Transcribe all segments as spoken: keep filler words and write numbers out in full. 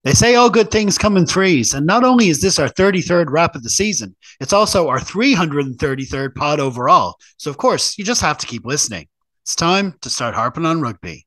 They say all good things come in threes, and not only is this our thirty-third wrap of the season, it's also our three hundred thirty-third pod overall. So, of course, you just have to keep listening. It's time to start harping on rugby.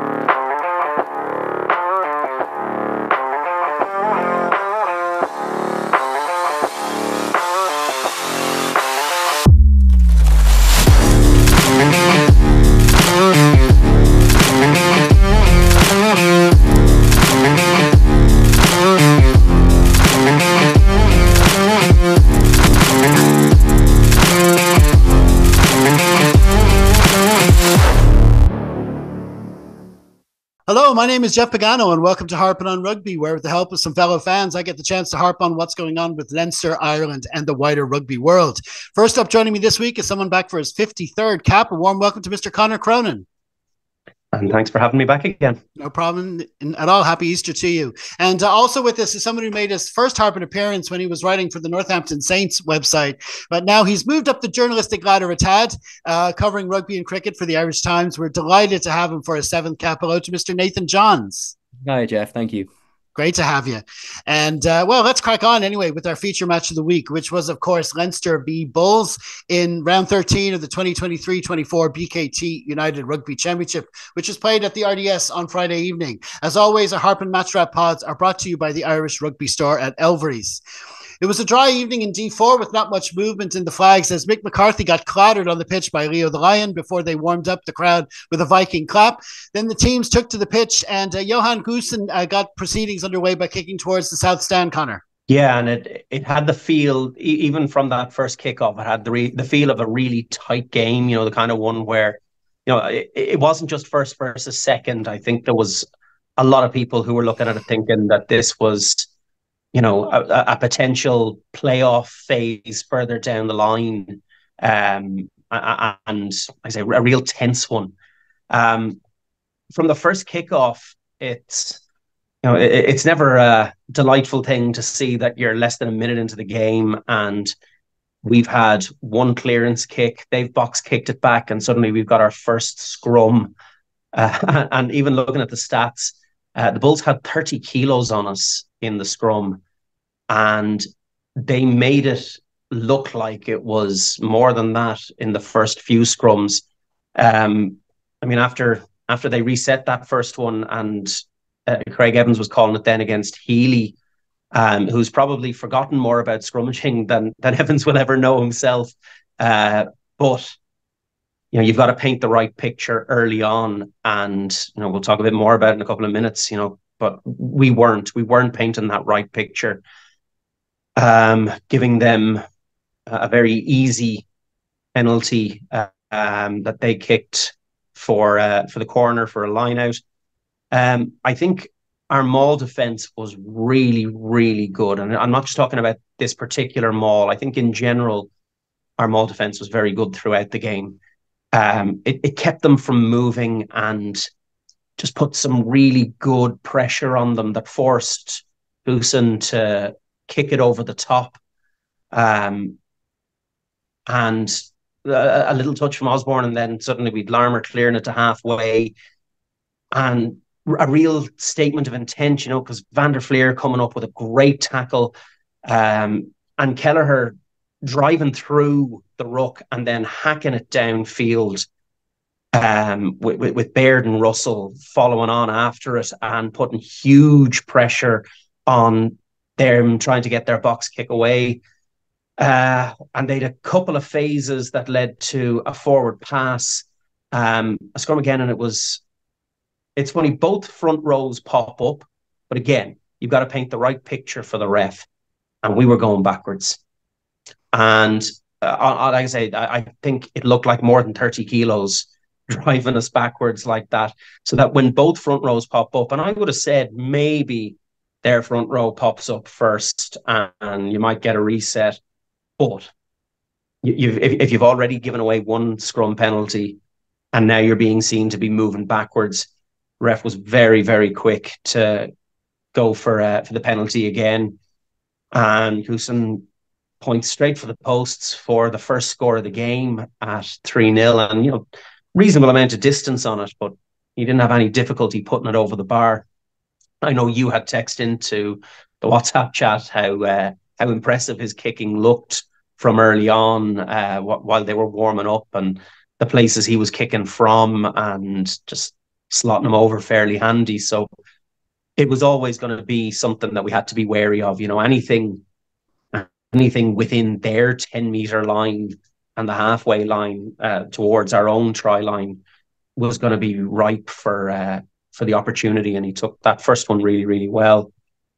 Hello, my name is Jeff Pagano, and welcome to Harping on Rugby, where with the help of some fellow fans, I get the chance to harp on what's going on with Leinster, Ireland, and the wider rugby world. First up, joining me this week is someone back for his fifty-third cap. A warm welcome to Mister Conor Cronin. And thanks for having me back again. No problem at all. Happy Easter to you. And uh, also with us is someone who made his first Harping appearance when he was writing for the Northampton Saints website. But now he's moved up the journalistic ladder a tad, uh, covering rugby and cricket for the Irish Times. We're delighted to have him for his seventh cap. Hello to Mister Nathan Johns. Hi, Jeff. Thank you. Great to have you. And, uh, well, let's crack on anyway with our feature match of the week, which was, of course, Leinster v Bulls in round thirteen of the twenty twenty-three twenty-four B K T United Rugby Championship, which was played at the R D S on Friday evening. As always, our Harping Match Wrap pods are brought to you by the Irish Rugby Store at Elvery's. It was a dry evening in D four with not much movement in the flags as Mick McCarthy got clattered on the pitch by Leo the Lion before they warmed up the crowd with a Viking clap. Then the teams took to the pitch and uh, Johan Goosen uh, got proceedings underway by kicking towards the south stand, Connor. Yeah, and it it had the feel, even from that first kickoff, it had the re, the feel of a really tight game, you know, the kind of one where, you know, it, it wasn't just first versus second. I think there was a lot of people who were looking at it thinking that this was, you know, a, a potential playoff phase further down the line, um, and I say a real tense one. Um, from the first kickoff, it's you know it, it's never a delightful thing to see that you're less than a minute into the game and we've had one clearance kick, they've box kicked it back, and suddenly we've got our first scrum. Uh, and even looking at the stats, uh, the Bulls had thirty kilos on us in the scrum, and they made it look like it was more than that in the first few scrums. Um, I mean, after after they reset that first one, and uh, Craig Evans was calling it then against Healy, um, who's probably forgotten more about scrummaging than than Evans will ever know himself. Uh, but you know, you've got to paint the right picture early on, and you know, we'll talk a bit more about it in a couple of minutes. You know, but we weren't we weren't painting that right picture, um, giving them a very easy penalty uh, um, that they kicked for uh, for the corner for a line out. Um, I think our maul defense was really, really good. And I'm not just talking about this particular maul. I think in general, our maul defense was very good throughout the game. Um, it, it kept them from moving and just put some really good pressure on them that forced Goosen to kick it over the top. Um, and a, a little touch from Osborne, and then suddenly we'd Larmour clearing it to halfway. And a real statement of intent, you know, because Van der Fleer coming up with a great tackle, um, and Kelleher driving through the ruck and then hacking it downfield, um, with, with, with Baird and Russell following on after it and putting huge pressure on them trying to get their box kick away. Uh, and they had a couple of phases that led to a forward pass, um, a scrum again, and it was It's funny, both front rows pop up, but again, you've got to paint the right picture for the ref. And we were going backwards. And uh, like I say, I, I think it looked like more than thirty kilos driving us backwards like that. So that when both front rows pop up, and I would have said maybe their front row pops up first and, and you might get a reset. But you, you've, if, if you've already given away one scrum penalty and now you're being seen to be moving backwards, ref was very, very quick to go for uh, for the penalty again. And Goosen points straight for the posts for the first score of the game at three nil. And, you know, reasonable amount of distance on it, but he didn't have any difficulty putting it over the bar. I know you had text into the WhatsApp chat how uh, how impressive his kicking looked from early on uh, while they were warming up, and the places he was kicking from, and just slotting them over fairly handy. So it was always going to be something that we had to be wary of. You know, anything anything within their ten meter line and the halfway line uh, towards our own try line was going to be ripe for uh, for the opportunity, and he took that first one really, really well.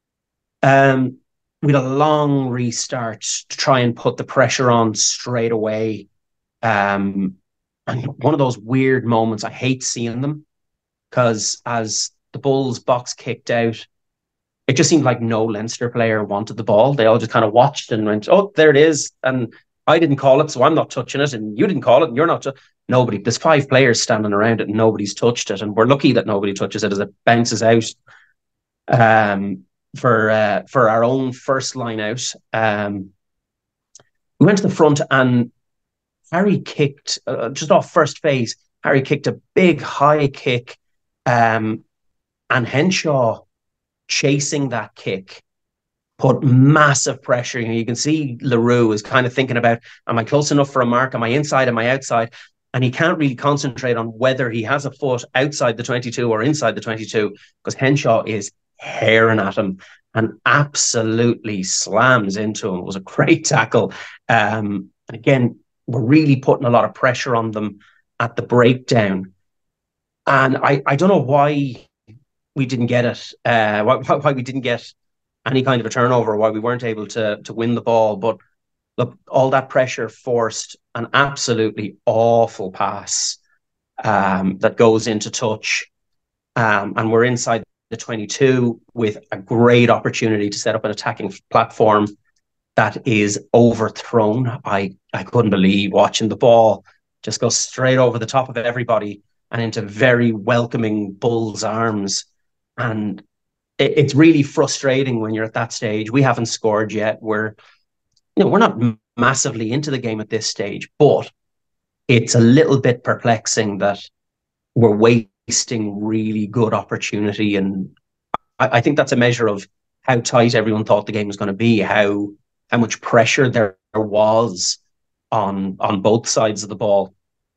Um, we had a long restart to try and put the pressure on straight away. Um, and one of those weird moments, I hate seeing them, because as the Bulls box kicked out, it just seemed like no Leinster player wanted the ball. They all just kind of watched and went, oh, there it is. And I didn't call it, so I'm not touching it. And you didn't call it, and you're not. T-. Nobody. There's five players standing around it, and nobody's touched it. And we're lucky that nobody touches it as it bounces out um, for uh, for our own first line out. Um, we went to the front, and Harry kicked, uh, just off first phase, Harry kicked a big high kick, um, and Henshaw, chasing that kick, put massive pressure. You know, you can see Leroux is kind of thinking about, am I close enough for a mark? Am I inside? Am I outside? And he can't really concentrate on whether he has a foot outside the twenty-two or inside the twenty-two, because Henshaw is herring at him and absolutely slams into him. It was a great tackle. Um, and again, we're really putting a lot of pressure on them at the breakdown. And I, I don't know why we didn't get it, uh, why, why we didn't get any kind of a turnover, why we weren't able to to win the ball. But look, all that pressure forced an absolutely awful pass um, that goes into touch. Um, and we're inside the twenty-two with a great opportunity to set up an attacking platform that is overthrown. I, I couldn't believe watching the ball just go straight over the top of everybody and into very welcoming Bulls' arms. And it, it's really frustrating when you're at that stage. We haven't scored yet. We're, you know, we're not massively into the game at this stage, but it's a little bit perplexing that we're wasting really good opportunity. And I, I think that's a measure of how tight everyone thought the game was going to be, how how much pressure there was on on both sides of the ball.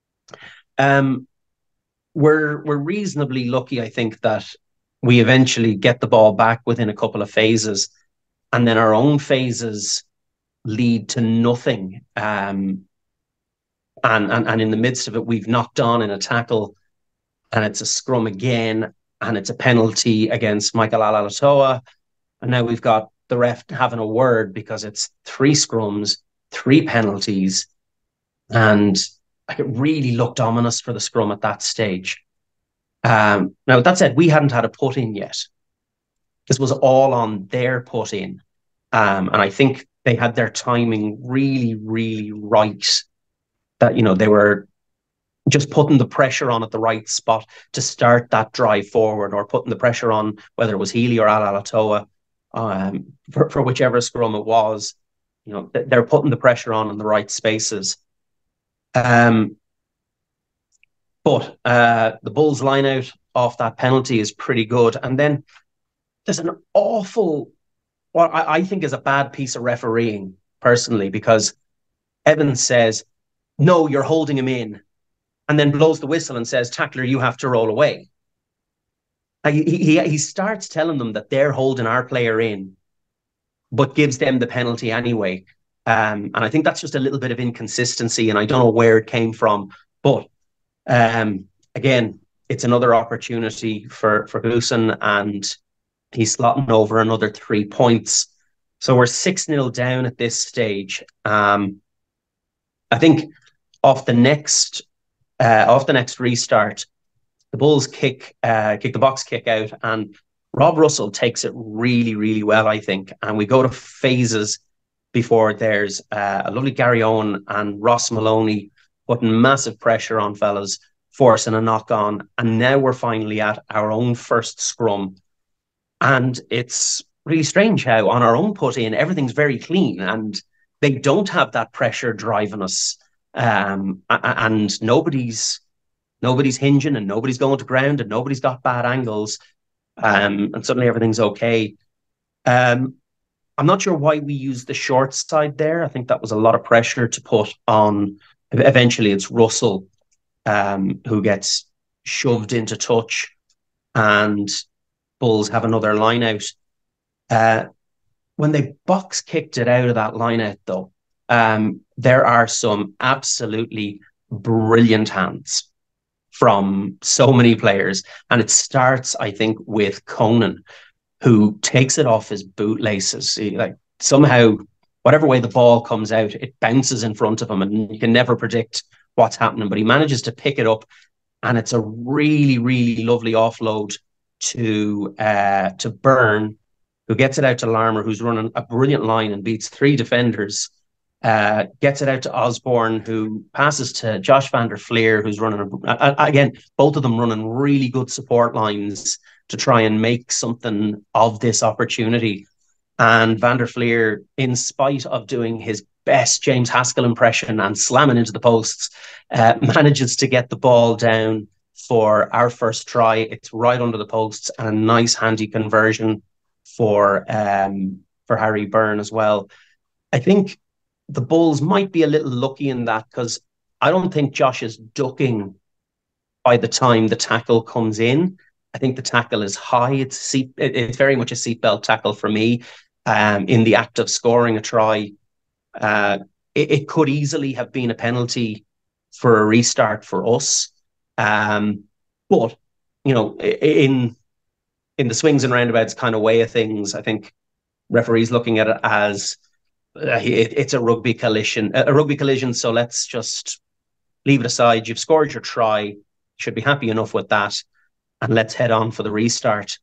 Um, we're we're reasonably lucky, I think, that we eventually get the ball back within a couple of phases, and then our own phases lead to nothing. Um, and, and, and in the midst of it, we've knocked on in a tackle, and it's a scrum again, and it's a penalty against Michael Alaalatoa. And now we've got the ref having a word because it's three scrums, three penalties, and like, it really looked ominous for the scrum at that stage. Um, now, that said, we hadn't had a put in yet. This was all on their put in. Um, and I think they had their timing really, really right. That, you know, they were just putting the pressure on at the right spot to start that drive forward, or putting the pressure on, whether it was Healy or Alaalatoa, um, for, for whichever scrum it was. You know, they're putting the pressure on in the right spaces. Um, but uh, the Bulls line out off that penalty is pretty good. And then there's an awful, what I, I think is a bad piece of refereeing, personally, because Evans says, no, you're holding him in, and then blows the whistle and says, tackler, you have to roll away. He, he, he starts telling them that they're holding our player in, but gives them the penalty anyway. Um, and I think that's just a little bit of inconsistency, and I don't know where it came from. But um, again, it's another opportunity for, for Goosen, and he's slotting over another three points. So we're six nil down at this stage. Um, I think off the next uh, off the next restart, the Bulls kick uh, kick the box kick out, and Rob Russell takes it really, really well, I think. And we go to phases before there's uh, a lovely Gary Owen and Ross Maloney putting massive pressure on fellas, forcing a knock on. And now we're finally at our own first scrum. And it's really strange how on our own put in, everything's very clean, and they don't have that pressure driving us. Um, and nobody's nobody's hinging, and nobody's going to ground, and nobody's got bad angles. um, and suddenly everything's okay. Um, I'm not sure why we used the short side there. I think that was a lot of pressure to put on. Eventually, it's Russell um, who gets shoved into touch, and Bulls have another line out. Uh, when they box kicked it out of that line out, though, um, there are some absolutely brilliant hands from so many players. And it starts, I think, with Conan, who takes it off his bootlaces. He, like somehow, whatever way the ball comes out, it bounces in front of him, and you can never predict what's happening. But he manages to pick it up, and it's a really, really lovely offload to uh, to Byrne, who gets it out to Larmour, who's running a brilliant line and beats three defenders. Uh, gets it out to Osborne, who passes to Josh van der Fleer, who's running a, a, again, both of them running really good support lines to try and make something of this opportunity. And Van der Fleer, in spite of doing his best James Haskell impression and slamming into the posts, uh, manages to get the ball down for our first try. It's right under the posts, and a nice handy conversion for um, for Harry Byrne as well. I think the Bulls might be a little lucky in that, because I don't think Josh is ducking by the time the tackle comes in. I think the tackle is high. It's seat, it's very much a seatbelt tackle for me. Um, in the act of scoring a try, uh, it, it could easily have been a penalty for a restart for us. Um, but you know, in in the swings and roundabouts kind of way of things, I think referees looking at it as uh, it, it's a rugby collision, a rugby collision. So let's just leave it aside. You've scored your try. You should be happy enough with that, and let's head on for the restart.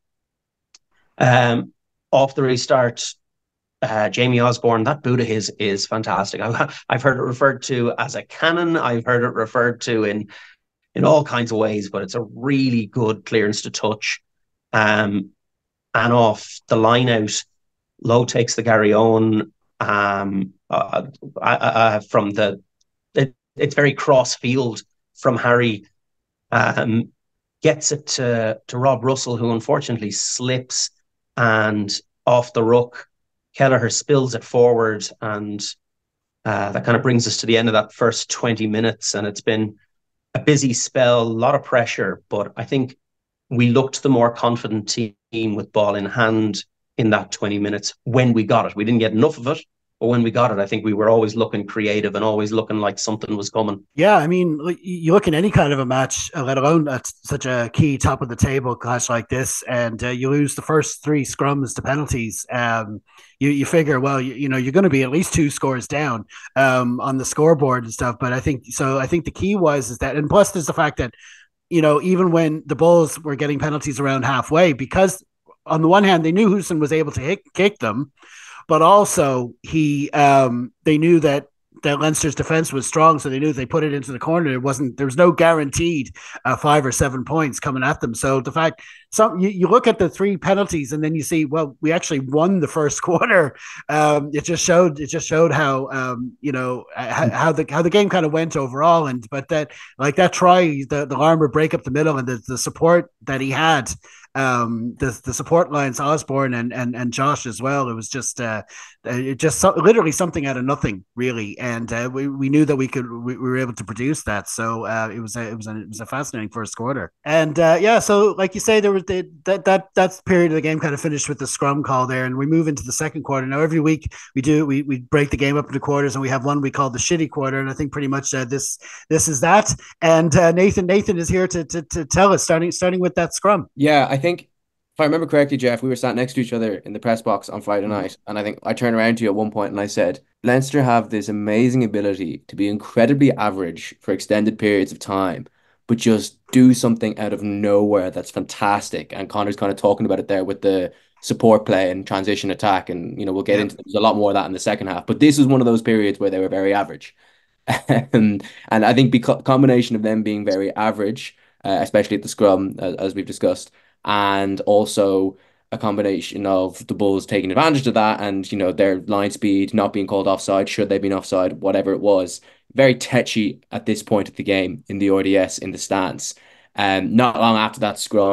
Um, off the restart, uh, Jamie Osborne, that boot of his is fantastic. I've, I've heard it referred to as a cannon. I've heard it referred to in in all kinds of ways, but it's a really good clearance to touch. Um, and off the line out, Lowe takes the Gary Owen um, uh, uh, uh, from the. It, it's very cross field from Harry. Um, gets it to to Rob Russell, who unfortunately slips, and off the ruck, Kelleher spills it forward, and uh, that kind of brings us to the end of that first twenty minutes. And it's been a busy spell, a lot of pressure, but I think we looked the more confident team with ball in hand in that twenty minutes when we got it. We didn't get enough of it, but when we got it, I think we were always looking creative and always looking like something was coming. Yeah, I mean, you look at any kind of a match, let alone at such a key top of the table clash like this, and uh, you lose the first three scrums to penalties. Um, you you figure, well, you, you know, you're going to be at least two scores down um, on the scoreboard and stuff. But I think so. I think the key was is that, and plus there's the fact that, you know, even when the Bulls were getting penalties around halfway, because on the one hand they knew Houston was able to hit, kick them, but also he um, they knew that that Leinster's defense was strong, so they knew if they put it into the corner, it wasn't there was no guaranteed uh, five or seven points coming at them. So the fact some you, you look at the three penalties and then you see, well, we actually won the first quarter. Um, it just showed it just showed how um, you know how, how the how the game kind of went overall. And but that like that try, the the Larmour break up the middle and the, the support that he had. Um, the the support lines, Osborne and and and Josh as well. It was just uh, it just so, literally something out of nothing, really. And uh, we we knew that we could we, we were able to produce that. So uh, it was a, it was a, it was a fascinating first quarter. And uh, yeah, so like you say, there was the, that that that period of the game kind of finished with the scrum call there, and we move into the second quarter. Now every week we do we we break the game up into quarters, and we have one we call the shitty quarter, and I think pretty much uh, this this is that. And uh, Nathan Nathan is here to, to to tell us starting starting with that scrum. Yeah, I think if I remember correctly, Jeff, we were sat next to each other in the press box on Friday night, and I think I turned around to you at one point and I said, Leinster have this amazing ability to be incredibly average for extended periods of time, but just do something out of nowhere that's fantastic. And Connor's kind of talking about it there with the support play and transition attack, and you know we'll get yeah. into there's a lot more of that in the second half. But this was one of those periods where they were very average, and and I think because combination of them being very average, uh, especially at the scrum, as, as we've discussed, and also a combination of the Bulls taking advantage of that and, you know, their line speed not being called offside, should they been offside, whatever it was. Very tetchy at this point of the game in the R D S, in the stance. Um, not long after that scrum,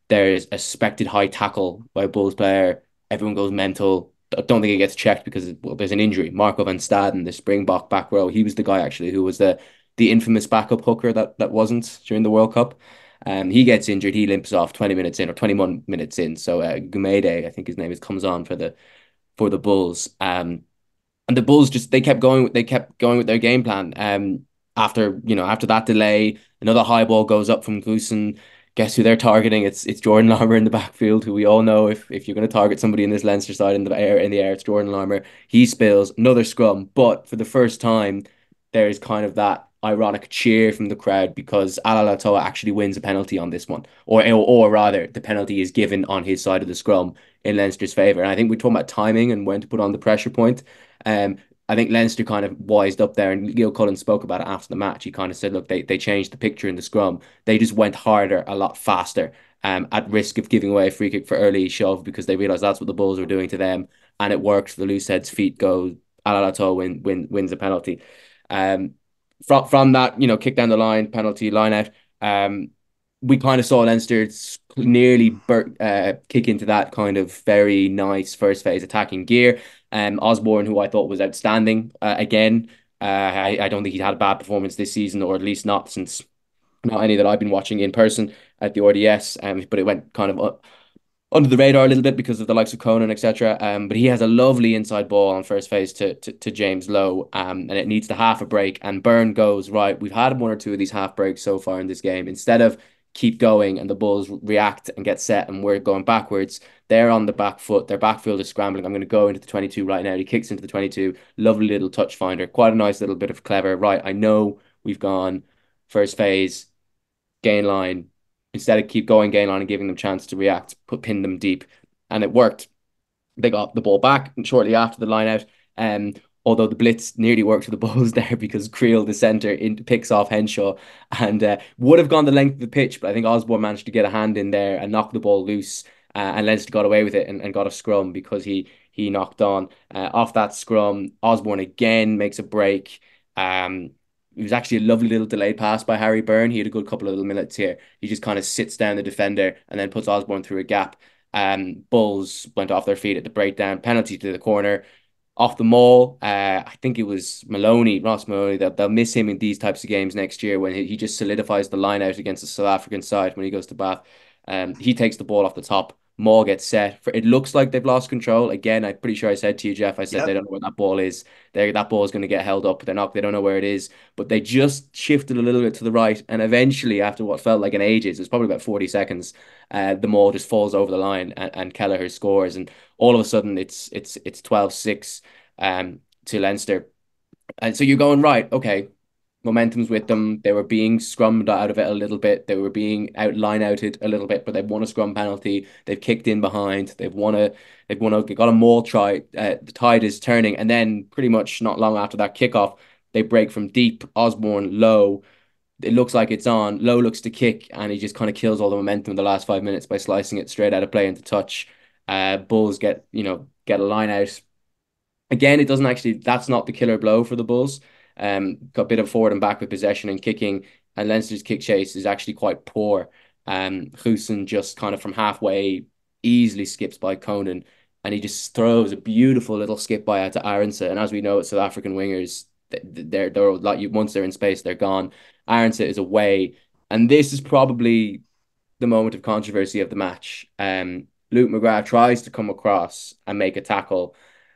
There's a suspected high tackle by a Bulls player. Everyone goes mental. I don't think it gets checked because well, there's an injury. Marco van Staden, the Springbok back row, he was the guy actually who was the the infamous backup hooker that that wasn't during the World Cup. Um, he gets injured. He limps off twenty minutes in or twenty-one minutes in. So uh, Gumede, I think his name is, comes on for the for the Bulls. Um, and the Bulls just they kept going. They kept going with their game plan. Um, after you know after that delay, another high ball goes up from Goosen. Guess who they're targeting? It's it's Jordan Larmour in the backfield, who we all know if if you're going to target somebody in this Leinster side in the air in the air, it's Jordan Larmour. He spills another scrum, but for the first time, there is kind of that ironic cheer from the crowd because Alaalatoa actually wins a penalty on this one, or, or or rather, the penalty is given on his side of the scrum in Leinster's favour. And I think we're talking about timing and when to put on the pressure point. Um, I think Leinster kind of wised up there, and Leo Cullen spoke about it after the match. He kind of said, look, they, they changed the picture in the scrum. They just went harder, a lot faster, um, at risk of giving away a free kick for early shove because they realised that's what the Bulls were doing to them. And it worked. The loose head's feet go. Alalato win, win, wins a penalty. Um, from, from that, you know, kick down the line, penalty, line out, um, we kind of saw Leinster nearly bur- uh, kick into that kind of very nice first phase attacking gear. Um, Osborne, who I thought was outstanding uh, again. Uh, I, I don't think he'd had a bad performance this season, or at least not since not any that I've been watching in person at the R D S. Um, but it went kind of uh, under the radar a little bit because of the likes of Conan, et cetera. Um, but he has a lovely inside ball on first phase to to, to James Lowe, um, and it needs the half a break. And Byrne goes, right, we've had one or two of these half breaks so far in this game. Instead of keep going and the Bulls react and get set and we're going backwards, they're on the back foot. Their backfield is scrambling. I'm going to go into the twenty-two right now. He kicks into the twenty-two. Lovely little touch finder. Quite a nice little bit of clever. Right, I know we've gone first phase, gain line. Instead of keep going gain line and giving them chance to react, put pin them deep. And it worked. They got the ball back shortly after the line out. Um, although the blitz nearly worked for the Bulls there because Creel, the centre, in, picks off Henshaw and uh, would have gone the length of the pitch, but I think Osborne managed to get a hand in there and knock the ball loose. Uh, and Leinster got away with it and, and got a scrum because he he knocked on. Uh, off that scrum, Osborne again makes a break. Um, it was actually a lovely little delayed pass by Harry Byrne. He had a good couple of little minutes here. He just kind of sits down the defender and then puts Osborne through a gap. Um, Bulls went off their feet at the breakdown. Penalty to the corner. Off the maul, uh, I think it was Maloney, Ross Maloney, that they'll miss him in these types of games next year when he, he just solidifies the line out against the South African side when he goes to Bath. Um, he takes the ball off the top. Maul gets set. For, it looks like they've lost control. Again, I'm pretty sure I said to you, Jeff, I said yep. They don't know where that ball is. They, that ball is going to get held up. They're not, they don't know where it is. But they just shifted a little bit to the right. And eventually, after what felt like an ages, it was probably about forty seconds, uh, the maul just falls over the line and, and Kelleher scores. And all of a sudden, it's it's it's twelve six um, to Leinster. And so you're going, right, okay, momentum's with them. They were being scrummed out of it a little bit. They were being out line outed a little bit, but they've won a scrum penalty. They've kicked in behind. They've won a they've won a they got a maul try. Uh, the tide is turning, and then pretty much not long after that kickoff, they break from deep. Osborne low. It looks like it's on. Low looks to kick, and he just kind of kills all the momentum in the last five minutes by slicing it straight out of play into touch. Uh, Bulls get you know get a line out. Again, it doesn't actually. That's not the killer blow for the Bulls. Um, got a bit of forward and back with possession and kicking, and Leinster's kick chase is actually quite poor. Um, Goosen just kind of from halfway easily skips by Conan, and he just throws a beautiful little skip by out to Arendse. And as we know, it's South African wingers. They're they're like you once they're in space, they're gone. Arendse is away, and this is probably the moment of controversy of the match. Um, Luke McGrath tries to come across and make a tackle,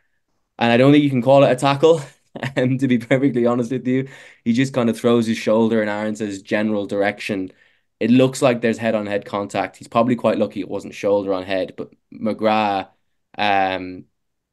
and I don't think you can call it a tackle. And to be perfectly honest with you, he just kind of throws his shoulder in Arendse's general direction. It looks like there's head-on-head contact. He's probably quite lucky it wasn't shoulder on head, but McGrath, um,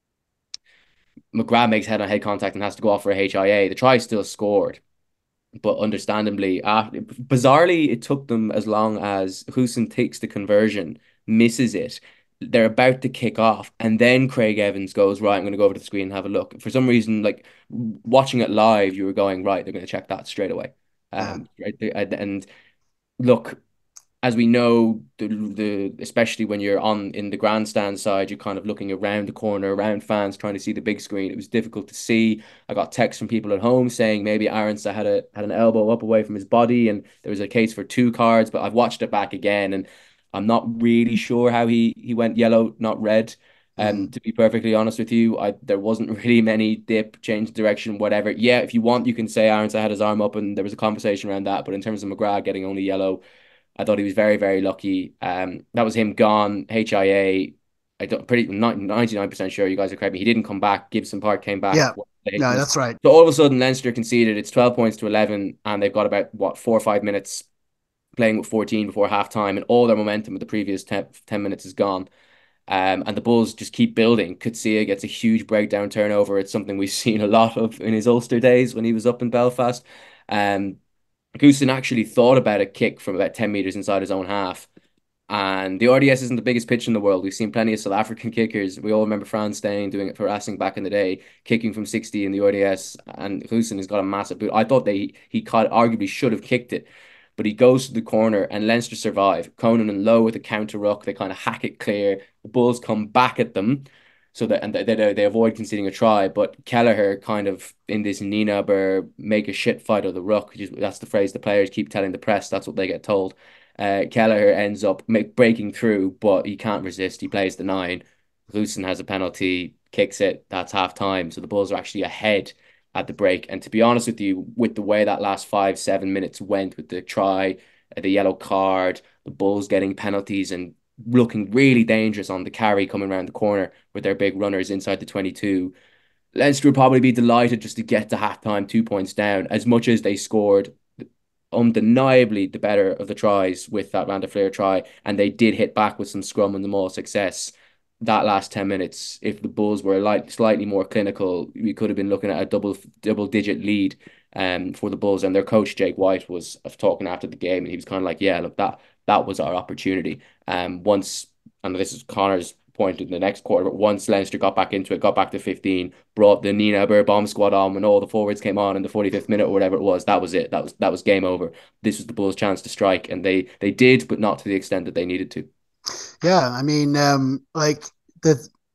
McGrath makes head-on-head contact and has to go off for a H I A. The try is still scored, but understandably, uh, bizarrely, it took them as long as Goosen takes the conversion, misses it. They're about to kick off, and then Craig Evans goes, right, I'm going to go over to the screen and have a look. For some reason, like watching it live, you were going, right, they're going to check that straight away. Um, yeah. Right, and look, as we know, the the especially when you're on in the grandstand side, you're kind of looking around the corner, around fans, trying to see the big screen. It was difficult to see. I got texts from people at home saying maybe Arendse had a had an elbow up away from his body, and there was a case for two cards. But I've watched it back again, and I'm not really sure how he he went yellow, not red. Um, Mm. to be perfectly honest with you, I there wasn't really many dip, change direction, whatever. Yeah, if you want, you can say Aaron had his arm up and there was a conversation around that. But in terms of McGrath getting only yellow, I thought he was very, very lucky. Um, that was him gone. H I A, I don't pretty ninety-nine percent sure you guys are correct me. He didn't come back. Gibson Park came back. Yeah, no, that's right. So all of a sudden Leinster conceded. It's twelve points to eleven, and they've got about what four or five minutes playing with fourteen before halftime, and all their momentum of the previous ten, ten minutes is gone. Um, and the Bulls just keep building. Coetzee gets a huge breakdown turnover. It's something we've seen a lot of in his Ulster days when he was up in Belfast. Um, Goosen actually thought about a kick from about ten meters inside his own half. And the R D S isn't the biggest pitch in the world. We've seen plenty of South African kickers. We all remember Frans Steyn doing it for Racing back in the day, kicking from sixty in the R D S. And Goosen has got a massive boot. I thought they he caught, arguably should have kicked it, but he goes to the corner and Leinster survive. Conan and Lowe with a counter ruck. They kind of hack it clear. The Bulls come back at them, so that and they they, they avoid conceding a try. But Kelleher kind of in this Nina Burr make a shit fight of the ruck. That's the phrase the players keep telling the press. That's what they get told. Uh, Kelleher ends up make, breaking through, but he can't resist. He plays the nine. Goosen has a penalty, kicks it. That's half time. So the Bulls are actually ahead at the break. And to be honest with you, with the way that last five, seven minutes went with the try, the yellow card, the Bulls getting penalties and looking really dangerous on the carry coming around the corner with their big runners inside the twenty-two. Leinster would probably be delighted just to get to halftime two points down, as much as they scored undeniably the better of the tries with that Randa Flair try, and they did hit back with some scrum and the more success. That last ten minutes, if the Bulls were like slightly more clinical, we could have been looking at a double double digit lead um for the Bulls. And their coach Jake White was talking after the game, and he was kind of like, yeah, look, that that was our opportunity. Um once, and this is Connor's point in the next quarter, but once Leinster got back into it, got back to fifteen, brought the Nina Burr bomb squad on when all the forwards came on in the forty-fifth minute or whatever it was, that was it. That was that was game over. This was the Bulls' chance to strike, and they they did, but not to the extent that they needed to. Yeah, I mean, um, like the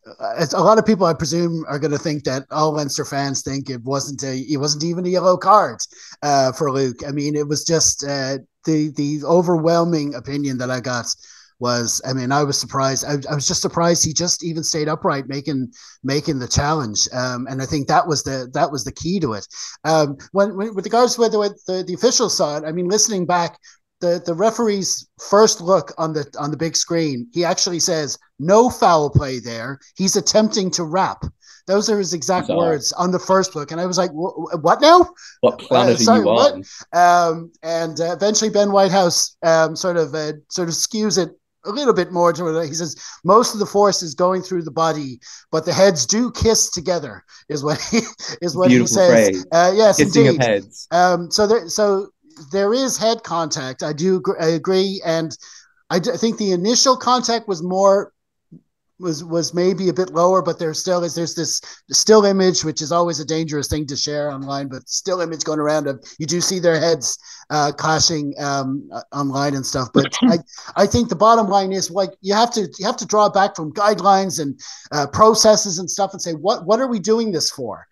a lot of people, I presume, are going to think that all Leinster fans think it wasn't a, it wasn't even a yellow card uh, for Luke. I mean, it was just uh, the the overwhelming opinion that I got was, I mean, I was surprised. I, I was just surprised he just even stayed upright, making making the challenge. Um, and I think that was the that was the key to it. Um, when, when with regards to whether the, the officials saw it, I mean, listening back, the the referee's first look on the on the big screen, he actually says no foul play there. He's attempting to wrap. Those are his exact Bizarre. words on the first look. And I was like, what now? What planet uh, sorry, are you what? on? Um, and uh, eventually Ben Whitehouse um, sort of uh, sort of skews it a little bit more to it. He says most of the force is going through the body, but the heads do kiss together, is what he is what Beautiful he says. Uh, yes, Kissing indeed. Of heads. Um, so there, so there is head contact. I do agree, I agree, and I, d- I think the initial contact was more was was maybe a bit lower, but there still is there's this still image, which is always a dangerous thing to share online, but still image going around of you do see their heads uh clashing um online and stuff. But I I think the bottom line is, like, you have to you have to draw back from guidelines and uh, processes and stuff and say what what are we doing this for?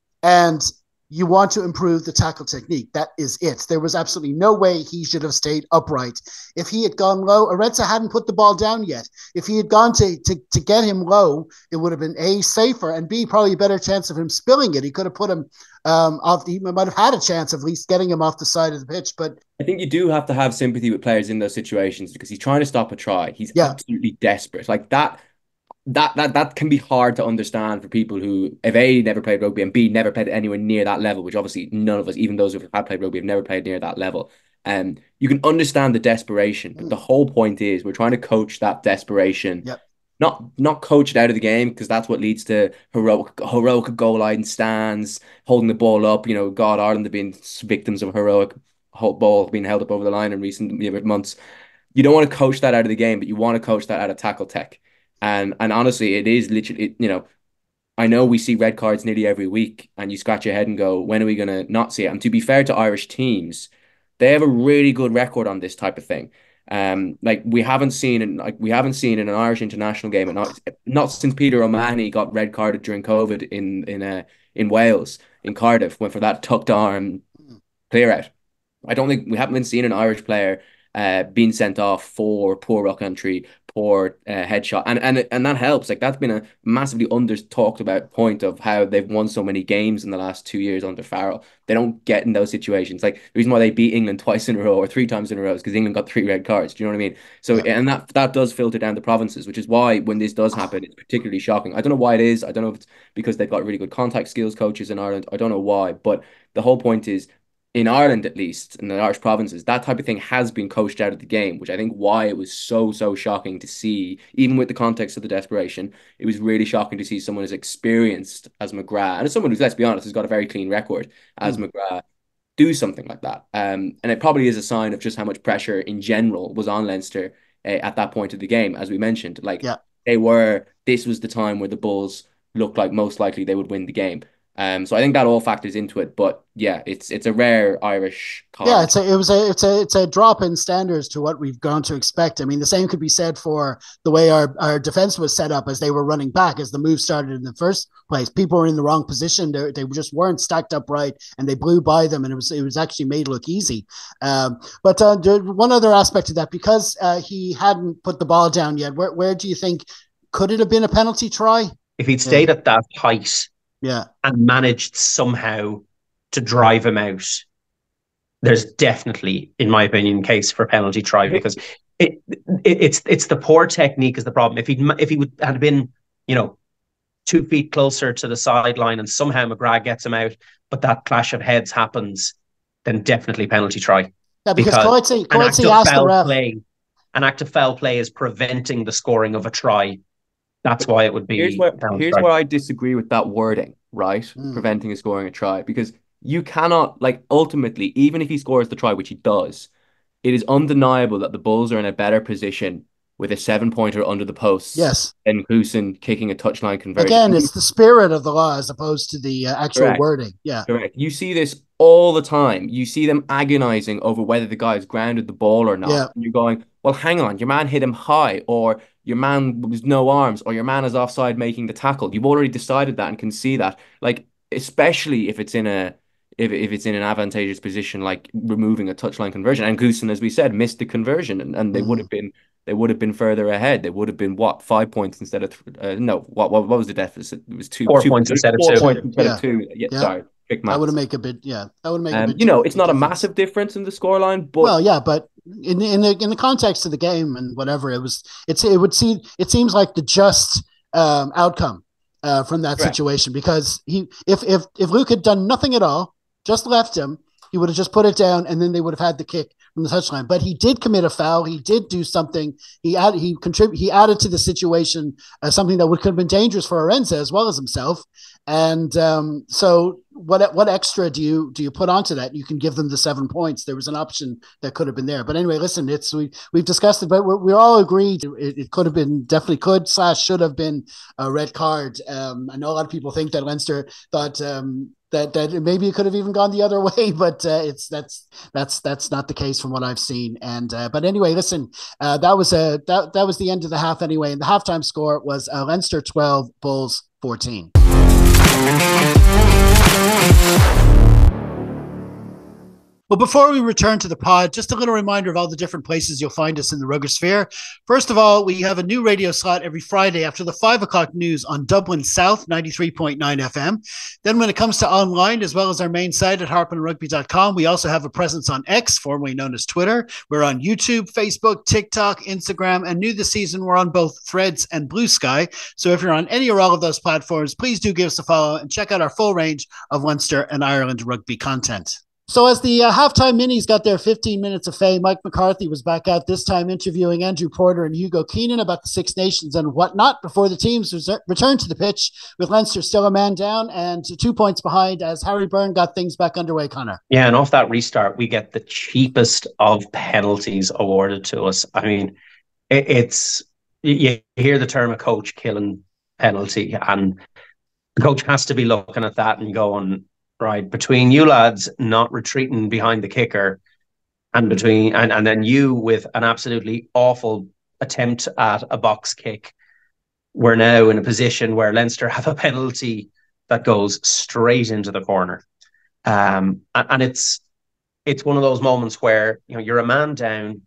And you want to improve the tackle technique. That is it. There was absolutely no way he should have stayed upright. If he had gone low, Arezzo hadn't put the ball down yet. If he had gone to, to, to get him low, it would have been A, safer, and B, probably a better chance of him spilling it. He could have put him um, off. He might have had a chance of at least getting him off the side of the pitch. But I think you do have to have sympathy with players in those situations, because he's trying to stop a try. He's yeah. absolutely desperate. Like that. That that that can be hard to understand for people who, if A, never played rugby, and B, never played anywhere near that level, which obviously none of us, even those who have played rugby, have never played near that level. Um, you can understand the desperation, but the whole point is we're trying to coach that desperation. Yep. Not not coach it out of the game, because that's what leads to heroic heroic goal line stands, holding the ball up. You know, God, Ireland have been victims of heroic ball being held up over the line in recent months. You don't want to coach that out of the game, but you want to coach that out of tackle tech. And and honestly, it is literally, it, you know, I know we see red cards nearly every week, and you scratch your head and go, when are we going to not see it? And to be fair to Irish teams, they have a really good record on this type of thing. Um, like we haven't seen in like we haven't seen in an Irish international game, and not not since Peter O'Mahony got red carded during COVID in in uh, in Wales, in Cardiff, went for that tucked arm clear out. I don't think we haven't been seeing an Irish player uh, being sent off for poor ruck entry, poor uh, headshot, and and and that helps. Like that's been a massively under talked about point of how they've won so many games in the last two years under Farrell. They don't get in those situations. Like the reason why they beat England twice in a row or three times in a row is because England got three red cards. Do you know what I mean? So Yeah. and that that does filter down the provinces, which is why when this does happen, it's particularly shocking. I don't know why it is. I don't know if it's because they've got really good contact skills coaches in Ireland. I don't know why, but the whole point is in Ireland, at least in the Irish provinces, that type of thing has been coached out of the game, which I think why it was so, so shocking to see, even with the context of the desperation, it was really shocking to see someone as experienced as McGrath, and as someone who's, let's be honest, has got a very clean record as mm. McGrath, do something like that. Um, and it probably is a sign of just how much pressure in general was on Leinster uh, at that point of the game, as we mentioned. Like, yeah. they were, this was the time where the Bulls looked like most likely they would win the game. Um, so I think that all factors into it, but yeah, it's it's a rare Irish card. Yeah, it's a, it was a it's a it's a drop in standards to what we've gone to expect. I mean, the same could be said for the way our, our defense was set up as they were running back as the move started in the first place. People were in the wrong position; they, they just weren't stacked up right, and they blew by them, and it was it was actually made look easy. Um, but uh, one other aspect of that, because uh, he hadn't put the ball down yet, where where do you think could it have been a penalty try if he'd stayed yeah. at that height? Yeah, and managed somehow to drive him out, there's definitely, in my opinion, case for penalty try, because it, it it's it's the poor technique is the problem. If he if he would had been, you know, two feet closer to the sideline and somehow McGrath gets him out, but that clash of heads happens, then definitely penalty try. Yeah, because, because Coetzee, Coetzee asked the ref. Play, an act of foul play is preventing the scoring of a try. That's why it would be. Here's where, here's where I disagree with that wording, right? Mm. Preventing a scoring a try, because you cannot, like, ultimately, even if he scores the try, which he does, it is undeniable that the Bulls are in a better position with a seven pointer under the posts. Yes. Than Goosen kicking a touchline conversion. Again, it's the spirit of the law as opposed to the uh, actual Correct. wording. Yeah. Correct. You see this all the time. You see them agonizing over whether the guy's grounded the ball or not. Yeah. And you're going, well, hang on, your man hit him high, or your man was no arms, or your man is offside making the tackle. You've already decided that and can see that. Like, especially if it's in a if if it's in an advantageous position, like removing a touchline conversion. And Goosen, as we said, missed the conversion, and, and they mm. would have been they would have been further ahead. They would have been what five points instead of uh, no. What, what what was the deficit? It was two four two, points two, instead four of two. Points instead yeah. of two. Yeah, yeah. Sorry. That would make a bit, yeah. That would make um, a bit. You know, it's not difference. a massive difference in the scoreline, but well, yeah, but in the, in the in the context of the game and whatever, it was. It's it would seem it seems like the just um, outcome uh, from that Correct. situation, because he if if if Luke had done nothing at all, just left him, he would have just put it down, and then they would have had the kick from the touchline. But he did commit a foul. He did do something. He added. He contribute. He added to the situation uh, something that would could have been dangerous for Arenza as well as himself. And um, so, what what extra do you do you put onto that? You can give them the seven points. There was an option that could have been there. But anyway, listen, it's we we've discussed it, but we're, we're all agreed it, it could have been, definitely could slash should have been a red card. Um, I know a lot of people think that Leinster thought. Um, That that maybe it could have even gone the other way, but uh, it's that's that's that's not the case from what I've seen. And uh, but anyway, listen, uh, that was a that that was the end of the half anyway. And the halftime score was uh, Leinster twelve, Bulls fourteen. Well, before we return to the pod, just a little reminder of all the different places you'll find us in the Ruggersphere. First of all, we have a new radio slot every Friday after the five o'clock news on Dublin South, ninety-three point nine F M. Then when it comes to online, as well as our main site at harpen rugby dot com, we also have a presence on X, formerly known as Twitter. We're on YouTube, Facebook, TikTok, Instagram, and new this season, we're on both Threads and Blue Sky. So if you're on any or all of those platforms, please do give us a follow and check out our full range of Leinster and Ireland rugby content. So as the uh, halftime minis got their fifteen minutes of fame, Mike McCarthy was back out, this time interviewing Andrew Porter and Hugo Keenan about the Six Nations and whatnot before the teams res- returned to the pitch, with Leinster still a man down and two points behind as Harry Byrne got things back underway, Connor. Yeah, and off that restart, we get the cheapest of penalties awarded to us. I mean, it, it's you hear the term a coach killing penalty, and the coach has to be looking at that and going, right, between you lads not retreating behind the kicker and between and, and then you with an absolutely awful attempt at a box kick, we're now in a position where Leinster have a penalty that goes straight into the corner. Um, and, and it's it's one of those moments where, you know, you're a man down,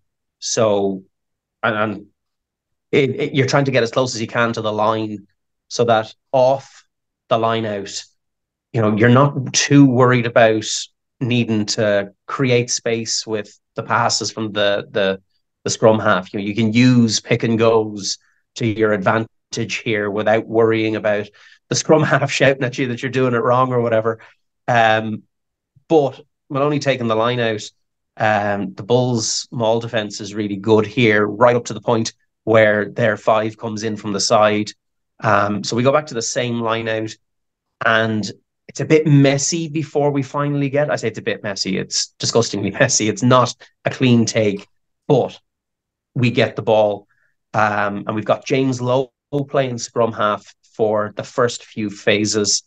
So, and, and it, it, you're trying to get as close as you can to the line so that off the line out, you know, you're not too worried about needing to create space with the passes from the the the scrum half. You know, you can use pick and goes to your advantage here without worrying about the scrum half shouting at you that you're doing it wrong or whatever. Um, but Maloney taking the line out, um, the Bulls' maul defense is really good here, right up to the point where their five comes in from the side. Um, so we go back to the same line out, and it's a bit messy before we finally get. I say it's a bit messy. It's disgustingly messy. It's not a clean take, but we get the ball, um, and we've got James Lowe playing scrum half for the first few phases.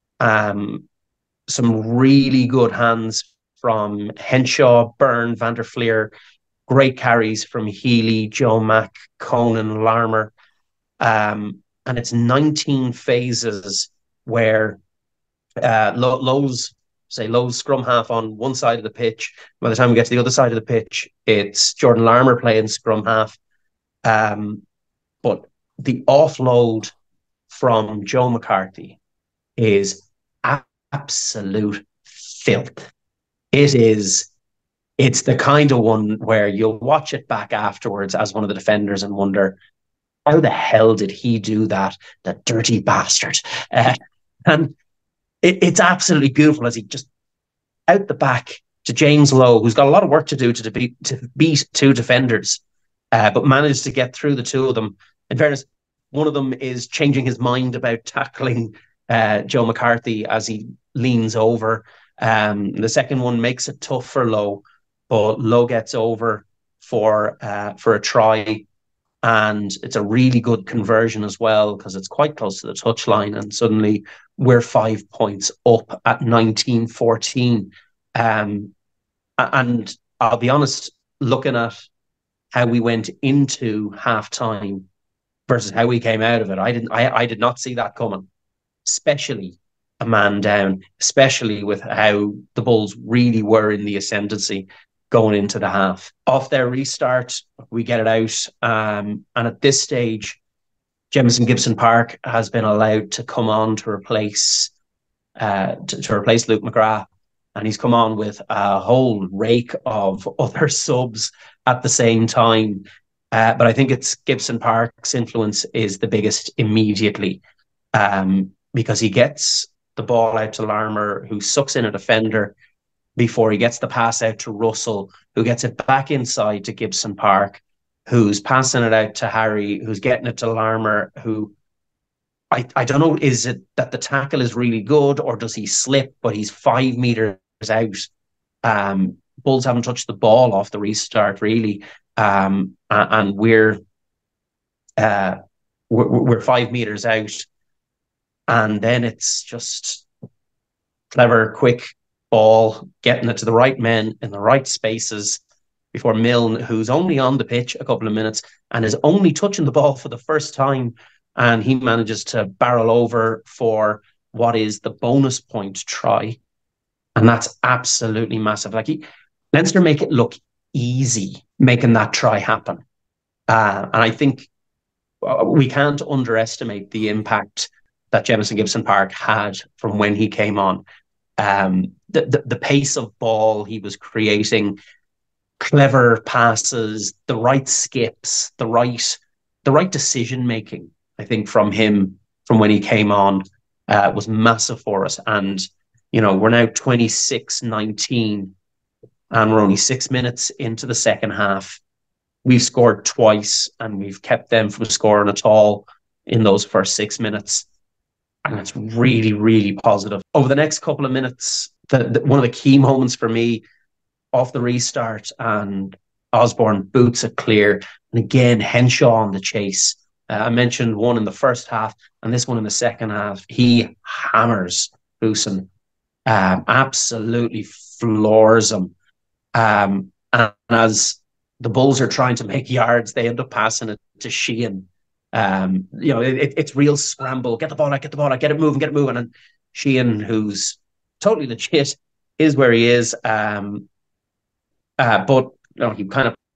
Um, some really good hands from Henshaw, Byrne, Van der Fleer. Great carries from Healy, Joe Mack, Conan, Larmer. Um, and it's nineteen phases where uh, Lowe's, say Lowe's scrum half on one side of the pitch. By the time we get to the other side of the pitch, it's Jordan Larmer playing scrum half. Um, but the offload from Joe McCarthy is absolute filth. It is, it's the kind of one where you'll watch it back afterwards as one of the defenders and wonder, how the hell did he do that? The dirty bastard. Uh, and it, it's absolutely beautiful as he just out the back to James Lowe, who's got a lot of work to do to, be, to beat two defenders, uh, but managed to get through the two of them. In fairness, one of them is changing his mind about tackling uh, Joe McCarthy as he leans over. Um, the second one makes it tough for Lowe, but Lowe gets over for uh, for a try. And it's a really good conversion as well, because it's quite close to the touchline. And suddenly we're five points up at nineteen fourteen. Um, and I'll be honest, looking at how we went into halftime versus how we came out of it, I didn't. I, I did not see that coming, especially a man down, especially with how the Bulls really were in the ascendancy going into the half. Off their restart, we get it out. Um, and at this stage, Jamison Gibson Park has been allowed to come on to replace uh, to, to replace Luke McGrath. And he's come on with a whole rake of other subs at the same time. Uh, but I think it's Gibson Park's influence is the biggest immediately, um, because he gets the ball out to Larmer, who sucks in a defender before he gets the pass out to Russell, who gets it back inside to Gibson Park, who's passing it out to Harry, who's getting it to Larmer, who I, I don't know, is it that the tackle is really good or does he slip, but he's five metres out. Um, Bulls haven't touched the ball off the restart, really. Um, and we're, uh, we're, we're five metres out. And then it's just clever, quick ball, getting it to the right men in the right spaces before Milne, who's only on the pitch a couple of minutes and is only touching the ball for the first time, and he manages to barrel over for what is the bonus point try. And that's absolutely massive. Like he, Leinster make it look easy making that try happen. Uh, and I think we can't underestimate the impact that Jamison Gibson Park had from when he came on. Um, the, the, the pace of ball he was creating, clever passes, the right skips, the right the right decision making, I think, from him from when he came on uh, was massive for us. And, you know, we're now twenty-six nineteen and we're only six minutes into the second half. We've scored twice and we've kept them from scoring at all in those first six minutes. And it's really, really positive. Over the next couple of minutes, the, the, one of the key moments for me off the restart, and Osborne boots it clear. And again, Henshaw on the chase. Uh, I mentioned one in the first half and this one in the second half. He hammers Hughson, um, absolutely floors him. Um, and as the Bulls are trying to make yards, they end up passing it to Sheehan. Um, you know, it, it's real scramble. Get the ball out, get the ball out, get it moving, get it moving. And Sheehan, who's totally legit, is where he is. Um, uh, but you know, he kind of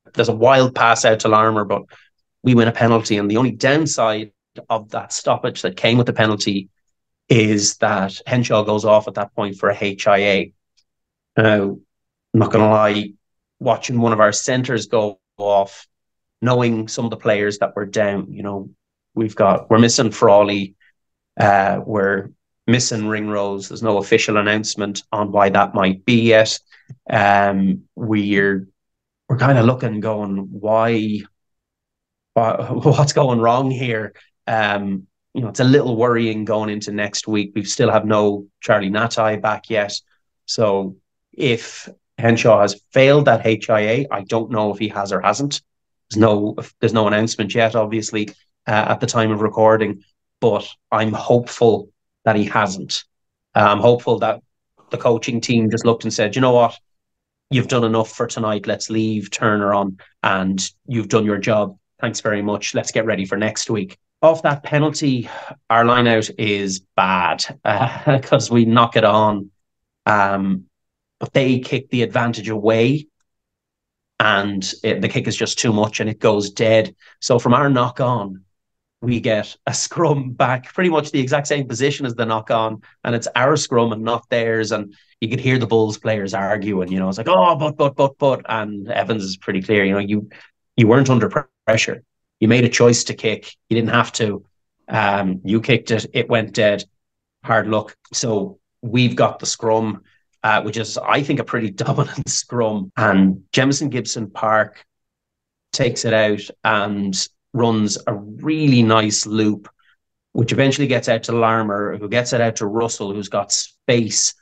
there's a wild pass out to Larmour, but we win a penalty. And the only downside of that stoppage that came with the penalty is that Henshaw goes off at that point for a H I A. Now, I'm not going to lie, watching one of our centres go off, knowing some of the players that were down, you know, we've got, we're missing Frawley, uh, we're missing Ringrose. There's no official announcement on why that might be yet. Um, we're we're kind of looking, going, why, why, what's going wrong here? Um, you know, it's a little worrying going into next week. We still have no Charlie Natai back yet. So if Henshaw has failed that H I A, I don't know if he has or hasn't. There's no, there's no announcement yet, obviously, uh, at the time of recording, but I'm hopeful that he hasn't. Uh, I'm hopeful that the coaching team just looked and said, you know what, you've done enough for tonight. Let's leave Turner on and you've done your job. Thanks very much. Let's get ready for next week. Off that penalty, our line out is bad because uh, we knock it on. Um, but they kick the advantage away and it, the kick is just too much and it goes dead. So from our knock on, we get a scrum back, pretty much the exact same position as the knock on, and it's our scrum and not theirs. And you could hear the Bulls players arguing, you know, it's like, oh, but, but, but, but, and Evans is pretty clear, you know, you, you weren't under pressure. You made a choice to kick. You didn't have to. Um, you kicked it. It went dead. Hard luck. So we've got the scrum, uh, which is, I think, a pretty dominant scrum. And Jamison Gibson Park takes it out and runs a really nice loop, which eventually gets out to Larmour, who gets it out to Russell, who's got space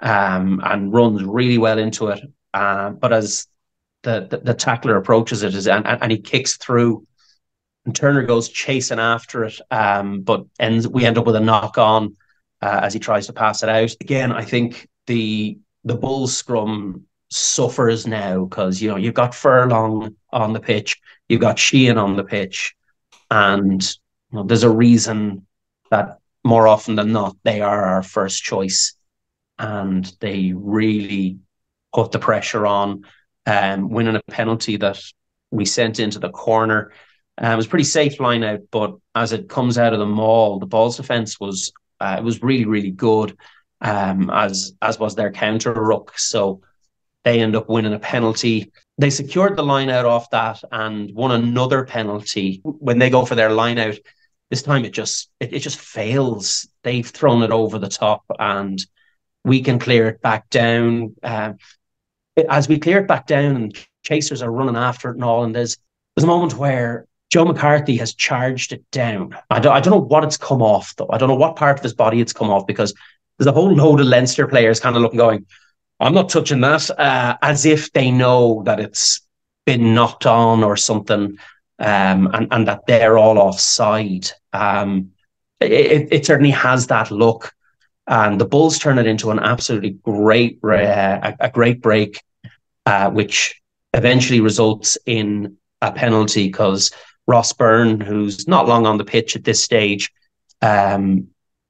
um, and runs really well into it. Uh, but as the, the, the tackler approaches it, is, and, and he kicks through, and Turner goes chasing after it, um, but ends, we end up with a knock on uh, as he tries to pass it out. Again, I think the the Bulls scrum suffers now because, you know, you've got Furlong on the pitch, you've got Sheehan on the pitch, and you know, there's a reason that more often than not they are our first choice, and they really put the pressure on, um, winning a penalty that we sent into the corner. Uh, it was a pretty safe line out, but as it comes out of the maul, the Balls defence was uh, it was really, really good, um, as as was their counter ruck. So they end up winning a penalty. They secured the line out off that and won another penalty. When they go for their line out, this time it just it, it just fails. They've thrown it over the top and we can clear it back down. Uh, it, as we clear it back down and chasers are running after it and all, and there's there's a moment where Joe McCarthy has charged it down. I don't, I don't know what it's come off, though. I don't know what part of his body it's come off, because there's a whole load of Leinster players kind of looking, going, I'm not touching that, uh, as if they know that it's been knocked on or something, um, and, and that they're all offside. Um, it, it certainly has that look. And the Bulls turn it into an absolutely great, uh, a, a great break, uh, which eventually results in a penalty because Ross Byrne, who's not long on the pitch at this stage, um,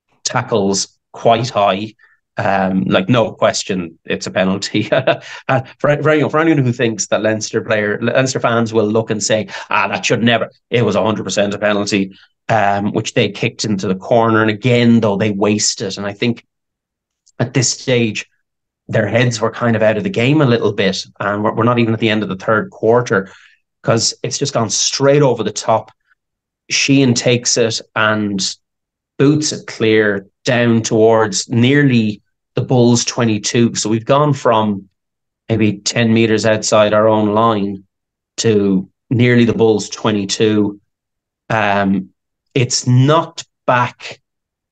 tackles quite high. Um, like, no question, it's a penalty. uh, for, for, you know, for anyone who thinks that Leinster player, Leinster fans will look and say, ah, that should never, it was one hundred percent a penalty, um, which they kicked into the corner. And again, though, they waste it. And I think at this stage, their heads were kind of out of the game a little bit. And we're, we're not even at the end of the third quarter, because it's just gone straight over the top. Sheehan takes it and boots it clear down towards nearly the Bulls twenty-two. So we've gone from maybe ten metres outside our own line to nearly the Bulls twenty-two. Um, it's knocked back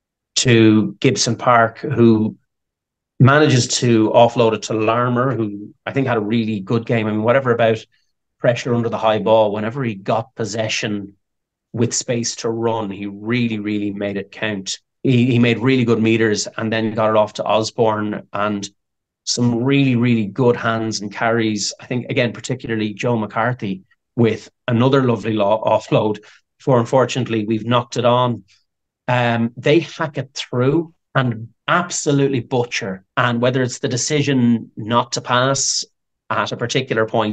to Gibson Park, who manages to offload it to Larmour, who I think had a really good game. I mean, whatever about pressure under the high ball, whenever he got possession with space to run, he really, really made it count. He, he made really good meters and then got it off to Osborne, and some really, really good hands and carries. I think, again, particularly Joe McCarthy with another lovely law offload. For unfortunately, we've knocked it on. Um, they hack it through and absolutely butcher. And whether it's the decision not to pass at a particular point,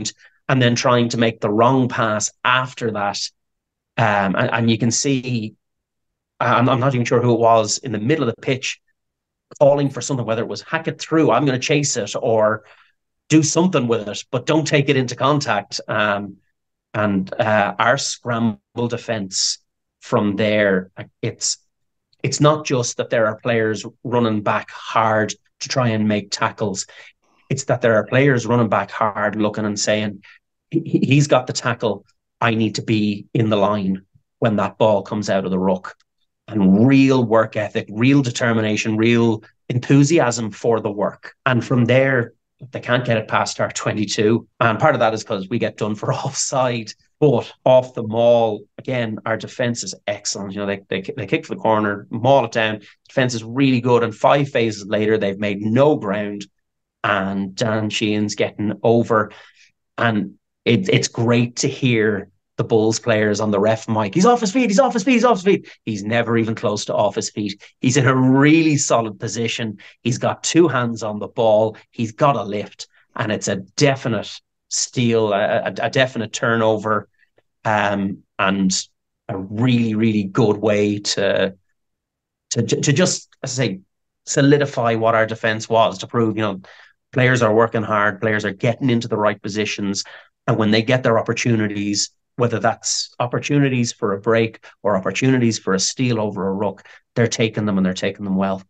and then trying to make the wrong pass after that. Um, and, and you can see, I'm, I'm not even sure who it was in the middle of the pitch calling for something, whether it was hack it through, I'm going to chase it, or do something with it, but don't take it into contact. Um, and uh, our scramble defense from there, it's it's not just that there are players running back hard to try and make tackles. It's that there are players running back hard, looking and saying, he's got the tackle, I need to be in the line when that ball comes out of the ruck. And real work ethic, real determination, real enthusiasm for the work. And from there, they can't get it past our twenty-two. And part of that is because we get done for offside. But off the maul, again, our defence is excellent. You know, they, they they kick for the corner, maul it down. Defence is really good. And five phases later, they've made no ground. And Dan Sheehan's getting over. And it, it's great to hear the Bulls players on the ref mic. He's off his feet, he's off his feet, he's off his feet. He's never even close to off his feet. He's in a really solid position. He's got two hands on the ball. He's got a lift, and it's a definite steal, a, a definite turnover, um, and a really, really good way to, to, to just, as I say, solidify what our defence was, to prove, you know, players are working hard, players are getting into the right positions, and when they get their opportunities, whether that's opportunities for a break or opportunities for a steal over a ruck, they're taking them, and they're taking them well.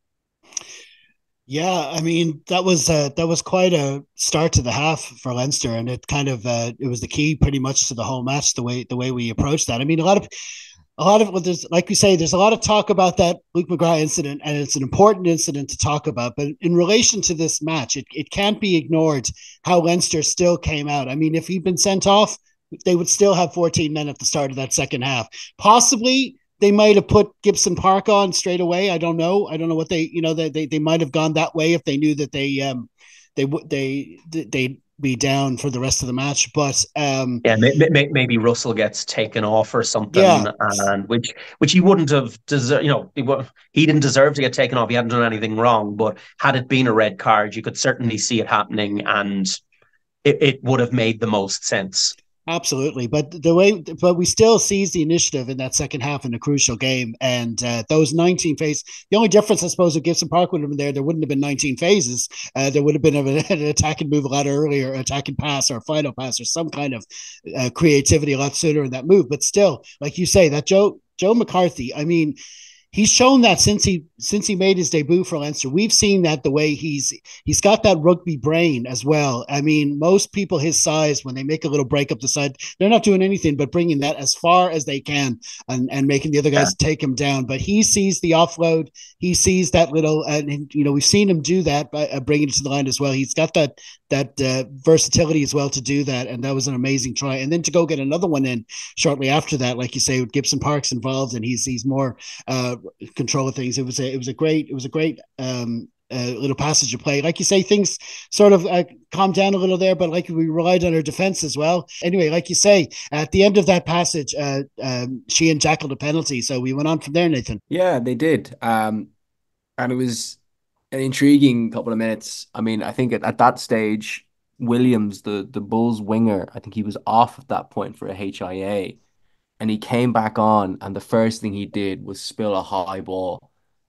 Yeah, I mean, that was uh, that was quite a start to the half for Leinster, and it kind of uh, it was the key pretty much to the whole match, the way the way we approached that. I mean, a lot of a lot of there's, like we say, there's a lot of talk about that Luke McGrath incident, and it's an important incident to talk about. But in relation to this match, it, it can't be ignored how Leinster still came out. I mean, if he'd been sent off, they would still have fourteen men at the start of that second half. Possibly they might have put Gibson Park on straight away. I don't know. I don't know what they, you know, they they, they might have gone that way if they knew that they um they would they they'd be down for the rest of the match. But um yeah, maybe, maybe Russell gets taken off or something, yeah. and which which he wouldn't have deserved. You know, he, he didn't deserve to get taken off. He hadn't done anything wrong. But had it been a red card, you could certainly see it happening, and it, it would have made the most sense. Absolutely, but the way, but we still seized the initiative in that second half in a crucial game, and uh, those nineteen phases. The only difference, I suppose, if Gibson Park would have been there, there wouldn't have been nineteen phases. Uh, there would have been an, an attacking move a lot earlier, attacking pass or final pass, or some kind of uh, creativity a lot sooner in that move. But still, like you say, that Joe Joe McCarthy. I mean, he's shown that since he since he made his debut for Leinster. We've seen that the way he's he's got that rugby brain as well. I mean, most people his size, when they make a little break up the side, they're not doing anything but bringing that as far as they can and, and making the other guys yeah. take him down. But he sees the offload. He sees that little, and you know, we've seen him do that by uh, bringing it to the line as well. He's got that that uh, versatility as well to do that, and that was an amazing try. And then to go get another one in shortly after that, like you say, with Gibson Park's involved, and he's he's more uh, control of things. It was a it was a great it was a great um, uh, little passage of play. Like you say, things sort of uh, calmed down a little there, but like we relied on our defense as well. Anyway, like you say, at the end of that passage, uh, um, Sheehan tackled a penalty, so we went on from there, Nathan. Yeah, they did, um, and it was an intriguing couple of minutes. I mean, I think at, at that stage, Williams, the the Bulls winger, I think he was off at that point for a H I A, and he came back on, and the first thing he did was spill a high ball.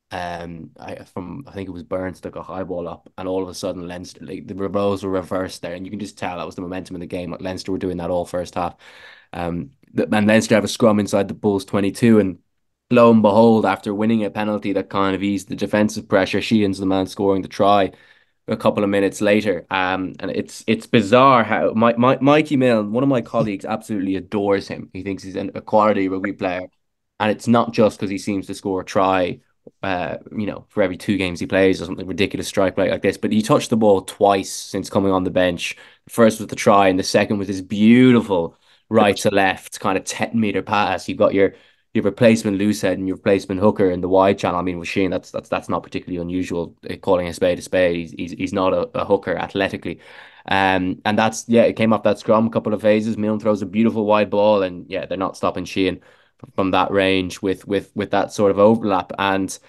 Um, I from I think it was Burns took a high ball up, and all of a sudden Leinster, like the roles were reversed there, and you can just tell that was the momentum in the game. Like Leinster were doing that all first half. Um, and Leinster have a scrum inside the Bulls twenty-two, and lo and behold, after winning a penalty that kind of eased the defensive pressure, Sheehan's the man scoring the try a couple of minutes later. Um, and it's it's bizarre how my, my, Mikey Milne, one of my colleagues, absolutely adores him. He thinks he's an, a quality rugby player, and it's not just because he seems to score a try, uh, you know, for every two games he plays or something ridiculous strike rate like this. But he touched the ball twice since coming on the bench. The first was the try, and the second was this beautiful right to left kind of ten meter pass. You've got your your replacement loosehead and your replacement hooker in the wide channel. I mean, with Sheehan, that's that's that's not particularly unusual. Calling a spade a spade, he's he's, he's not a, a hooker athletically, um, and that's yeah. It came off that scrum, a couple of phases. Milne throws a beautiful wide ball, and yeah, they're not stopping Sheehan from that range with with with that sort of overlap. And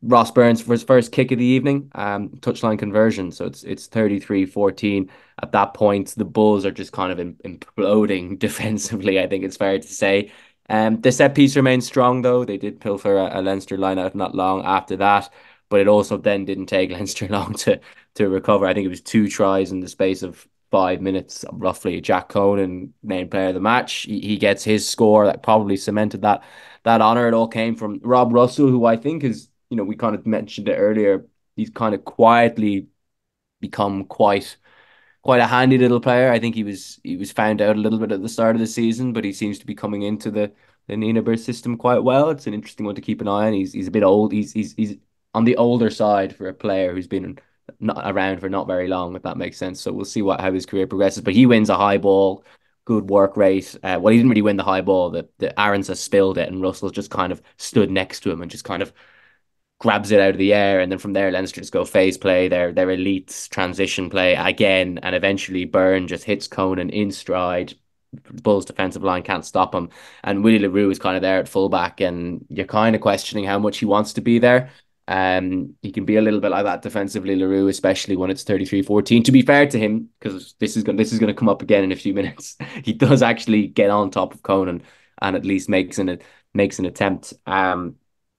Ross Burns for his first kick of the evening, um, touchline conversion. So it's it's thirty-three fourteen. At that point, the Bulls are just kind of im- imploding defensively, I think it's fair to say. Um, the set piece remains strong, though. They did pilfer a, a Leinster line out not long after that, but it also then didn't take Leinster long to to recover. I think it was two tries in the space of five minutes, roughly. Jack Conan, named player of the match, he, he gets his score that probably cemented that that honor. It all came from Rob Russell, who I think is, you know, we kind of mentioned it earlier. He's kind of quietly become quite quite a handy little player. I think he was he was found out a little bit at the start of the season, but he seems to be coming into the the Nienaber system quite well. It's an interesting one to keep an eye on. He's he's a bit old. He's he's he's on the older side for a player who's been not around for not very long, if that makes sense. So we'll see what how his career progresses. But he wins a high ball, good work rate. Uh, well, he didn't really win the high ball. The the Aarons has spilled it, and Russell just kind of stood next to him and just kind of grabs it out of the air, and then from there Leinster just go phase play, their their elite transition play again, and eventually Byrne just hits Conan in stride. The Bulls defensive line can't stop him, and Willie LaRue is kind of there at fullback, and you're kind of questioning how much he wants to be there. Um, he can be a little bit like that defensively, LaRue, especially when it's thirty-three fourteen. To be fair to him, because this is going this is going to come up again in a few minutes, he does actually get on top of Conan and at least makes an makes an attempt. Um,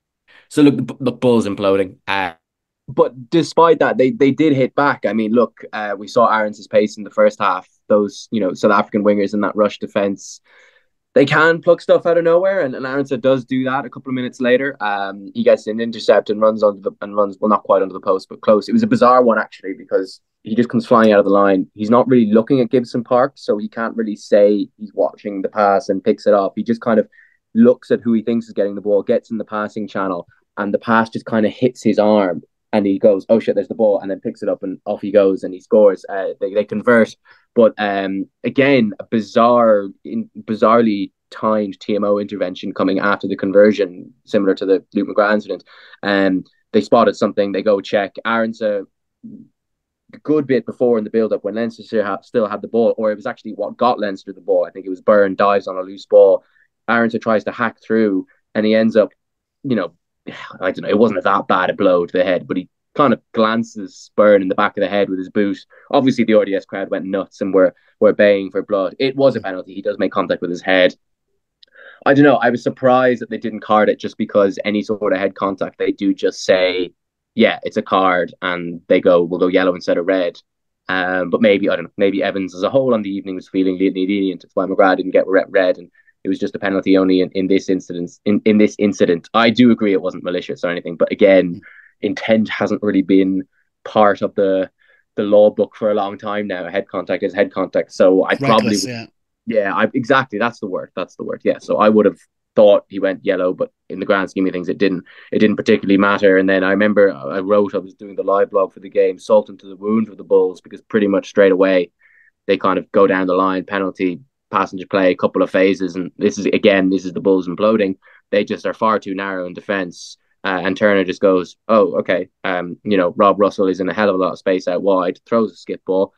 so look, the, the Bulls imploding. Uh, but despite that, they they did hit back. I mean, look, uh, we saw Aarons' pace in the first half. Those, you know, South African wingers in that rush defense, they can pluck stuff out of nowhere, and, and Aarons does do that. A couple of minutes later, um, he gets an intercept and runs under the and runs well, not quite under the post, but close. It was a bizarre one actually, because he just comes flying out of the line. He's not really looking at Gibson Park, so he can't really say he's watching the pass and picks it up. He just kind of looks at who he thinks is getting the ball, gets in the passing channel, and the pass just kind of hits his arm, and he goes, "Oh shit, there's the ball," and then picks it up, and off he goes, and he scores. Uh, they they convert, but um, again, a bizarre, in, bizarrely timed T M O intervention coming after the conversion, similar to the Luke McGrath incident. And um, they spotted something. They go check. Aaron's a good bit before in the build-up when Leinster still had, still had the ball, or it was actually what got Leinster the ball. I think it was Byrne dives on a loose ball. Aaron's tries to hack through, and he ends up, you know, I don't know, it wasn't that bad a blow to the head, but he kind of glances Byrne in the back of the head with his boot. Obviously, the R D S crowd went nuts and were, were baying for blood. It was a penalty. He does make contact with his head. I don't know. I was surprised that they didn't card it, just because any sort of head contact, they do just say, yeah, it's a card, and they go, we'll go yellow instead of red. Um, but maybe, I don't know, maybe Evans as a whole on the evening was feeling lenient. That's why McGrath didn't get red, and it was just a penalty only in, in this incident. In, in this incident, I do agree it wasn't malicious or anything, but again, intent hasn't really been part of the the law book for a long time now. Head contact is head contact, so I Reckless, probably yeah. Yeah, I, exactly. That's the word. That's the word. Yeah. So I would have thought he went yellow, but in the grand scheme of things, it didn't. It didn't particularly matter. And then I remember I wrote, I was doing the live blog for the game, salt into the wound for the Bulls, because pretty much straight away they kind of go down the line, penalty, passenger play, a couple of phases, and this is again, this is the Bulls imploding. They just are far too narrow in defence. Uh, and Turner just goes, oh, okay. Um, you know, Rob Russell is in a hell of a lot of space out wide, throws a skip ball.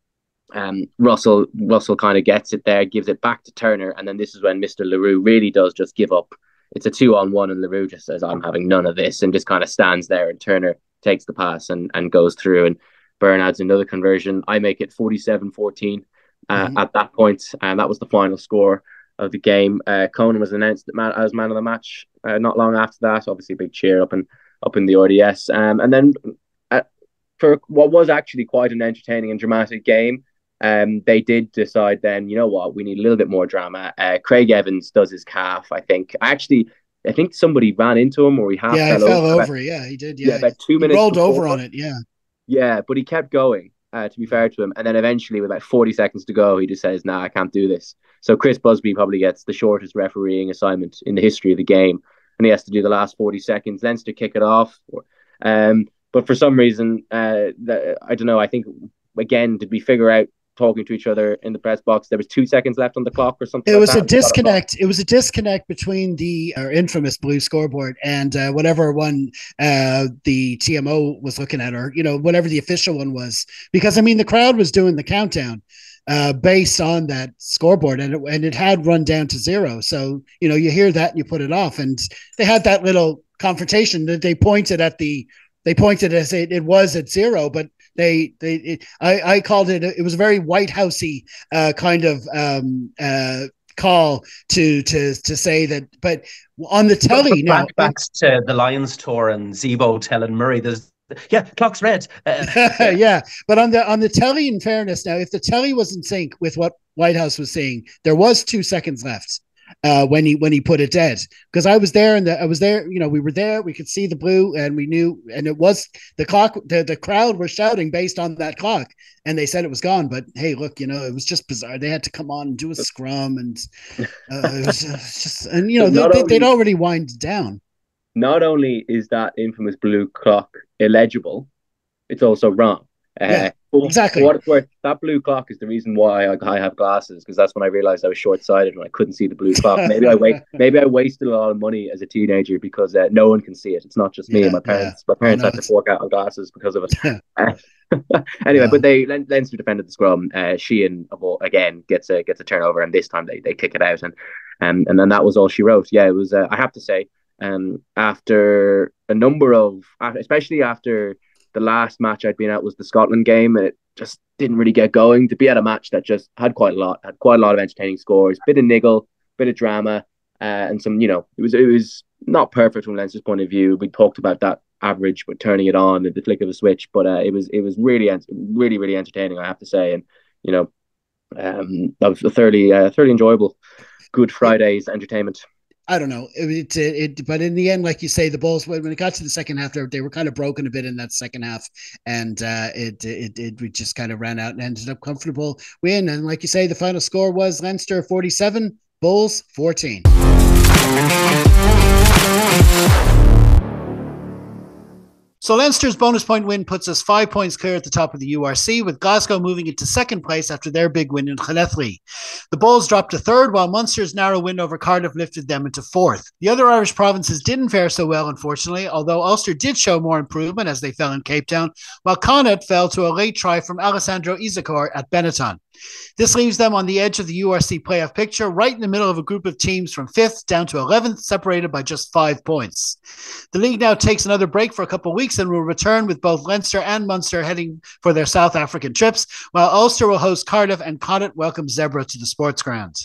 Um, Russell Russell kind of gets it there, gives it back to Turner, and then this is when Mister LaRue really does just give up. It's a two on one, and LaRue just says, I'm having none of this, and just kind of stands there, and Turner takes the pass and, and goes through, and Byrne adds another conversion. I make it forty-seven fourteen uh, mm-hmm. at that point, and that was the final score of the game. Uh, Conan was announced as man of the match uh, not long after that. Obviously, a big cheer up and up in the R D S. Um, and then uh, for what was actually quite an entertaining and dramatic game, Um, they did decide then, you know what, we need a little bit more drama. Uh, Craig Evans does his calf, I think. Actually, I think somebody ran into him, or he half yeah, fell, he fell over. over. Yeah, he did. Yeah, yeah about two he minutes. rolled before. over on it. Yeah, yeah, but he kept going. Uh, to be fair to him, and then eventually, with about forty seconds to go, he just says, "Nah, I can't do this." So Chris Busby probably gets the shortest refereeing assignment in the history of the game, and he has to do the last forty seconds. Leinster kick it off, um, but for some reason, uh, the, I don't know. I think again, did we figure out? Talking to each other in the press box, there was two seconds left on the clock or something. It like was that. a disconnect. It was a disconnect between the uh, infamous blue scoreboard and uh, whatever one uh, the T M O was looking at, or you know whatever the official one was. Because I mean, the crowd was doing the countdown uh, based on that scoreboard, and it, and it had run down to zero. So you know, you hear that and you put it off, and they had that little confrontation that they pointed at the they pointed as it, it was at zero, but they they it, I I called it it was a very White Housey uh, kind of um, uh, call to to to say that, but on the telly now, flashbacks to the Lions tour and Zebo telling Murray, "There's yeah, clock's red." Uh, yeah. yeah, but on the on the telly, in fairness, now if the telly was in sync with what Whitehouse was saying, there was two seconds left uh, when he when he put it dead. Because I was there and the, I was there, you know, we were there, we could see the blue, and we knew, and it was the clock. The, the crowd were shouting based on that clock, and they said it was gone. But hey, look, you know, it was just bizarre. They had to come on and do a scrum, and uh, it, was, it was just, and you know, they, only, they'd already winded down. Not only is that infamous blue clock illegible, it's also wrong. Yeah, uh, exactly. For what it's worth, that blue clock is the reason why I, I have glasses, because that's when I realized I was short-sighted when I couldn't see the blue clock. Maybe I wait. Maybe I wasted a lot of money as a teenager because uh, no one can see it. It's not just me. Yeah, my parents. Yeah. My parents had to fork out on glasses because of it. uh, anyway, yeah. But they Leinster defended the scrum. Uh, Sheehan again gets a gets a turnover, and this time they, they kick it out, and um, and then that was all she wrote. Yeah, it was. Uh, I have to say, um, after a number of, especially after the last match I'd been at was the Scotland game, and it just didn't really get going. To be at a match that just had quite a lot, had quite a lot of entertaining scores, bit of niggle, bit of drama, uh, and some, you know, it was it was not perfect from Leinster's point of view. We talked about that average, but turning it on at the flick of a switch, but uh, it was it was really really really entertaining, I have to say, and you know, um, that was a thoroughly uh, thoroughly enjoyable Good Friday's entertainment. I don't know. It, it, it, but in the end, like you say, the Bulls, when it got to the second half, they, they were kind of broken a bit in that second half, and uh, it, it, it, it just kind of ran out and ended up comfortable win. And like you say, the final score was Leinster forty-seven, Bulls fourteen. So Leinster's bonus point win puts us five points clear at the top of the U R C, with Glasgow moving into second place after their big win in Llanelli. The Bulls dropped to third, while Munster's narrow win over Cardiff lifted them into fourth. The other Irish provinces didn't fare so well, unfortunately, although Ulster did show more improvement as they fell in Cape Town, while Connacht fell to a late try from Alessandro Isakor at Benetton. This leaves them on the edge of the U R C playoff picture, right in the middle of a group of teams from fifth down to eleventh, separated by just five points. The league now takes another break for a couple of weeks and will return with both Leinster and Munster heading for their South African trips, while Ulster will host Cardiff and Connacht welcome Zebra to the sports ground.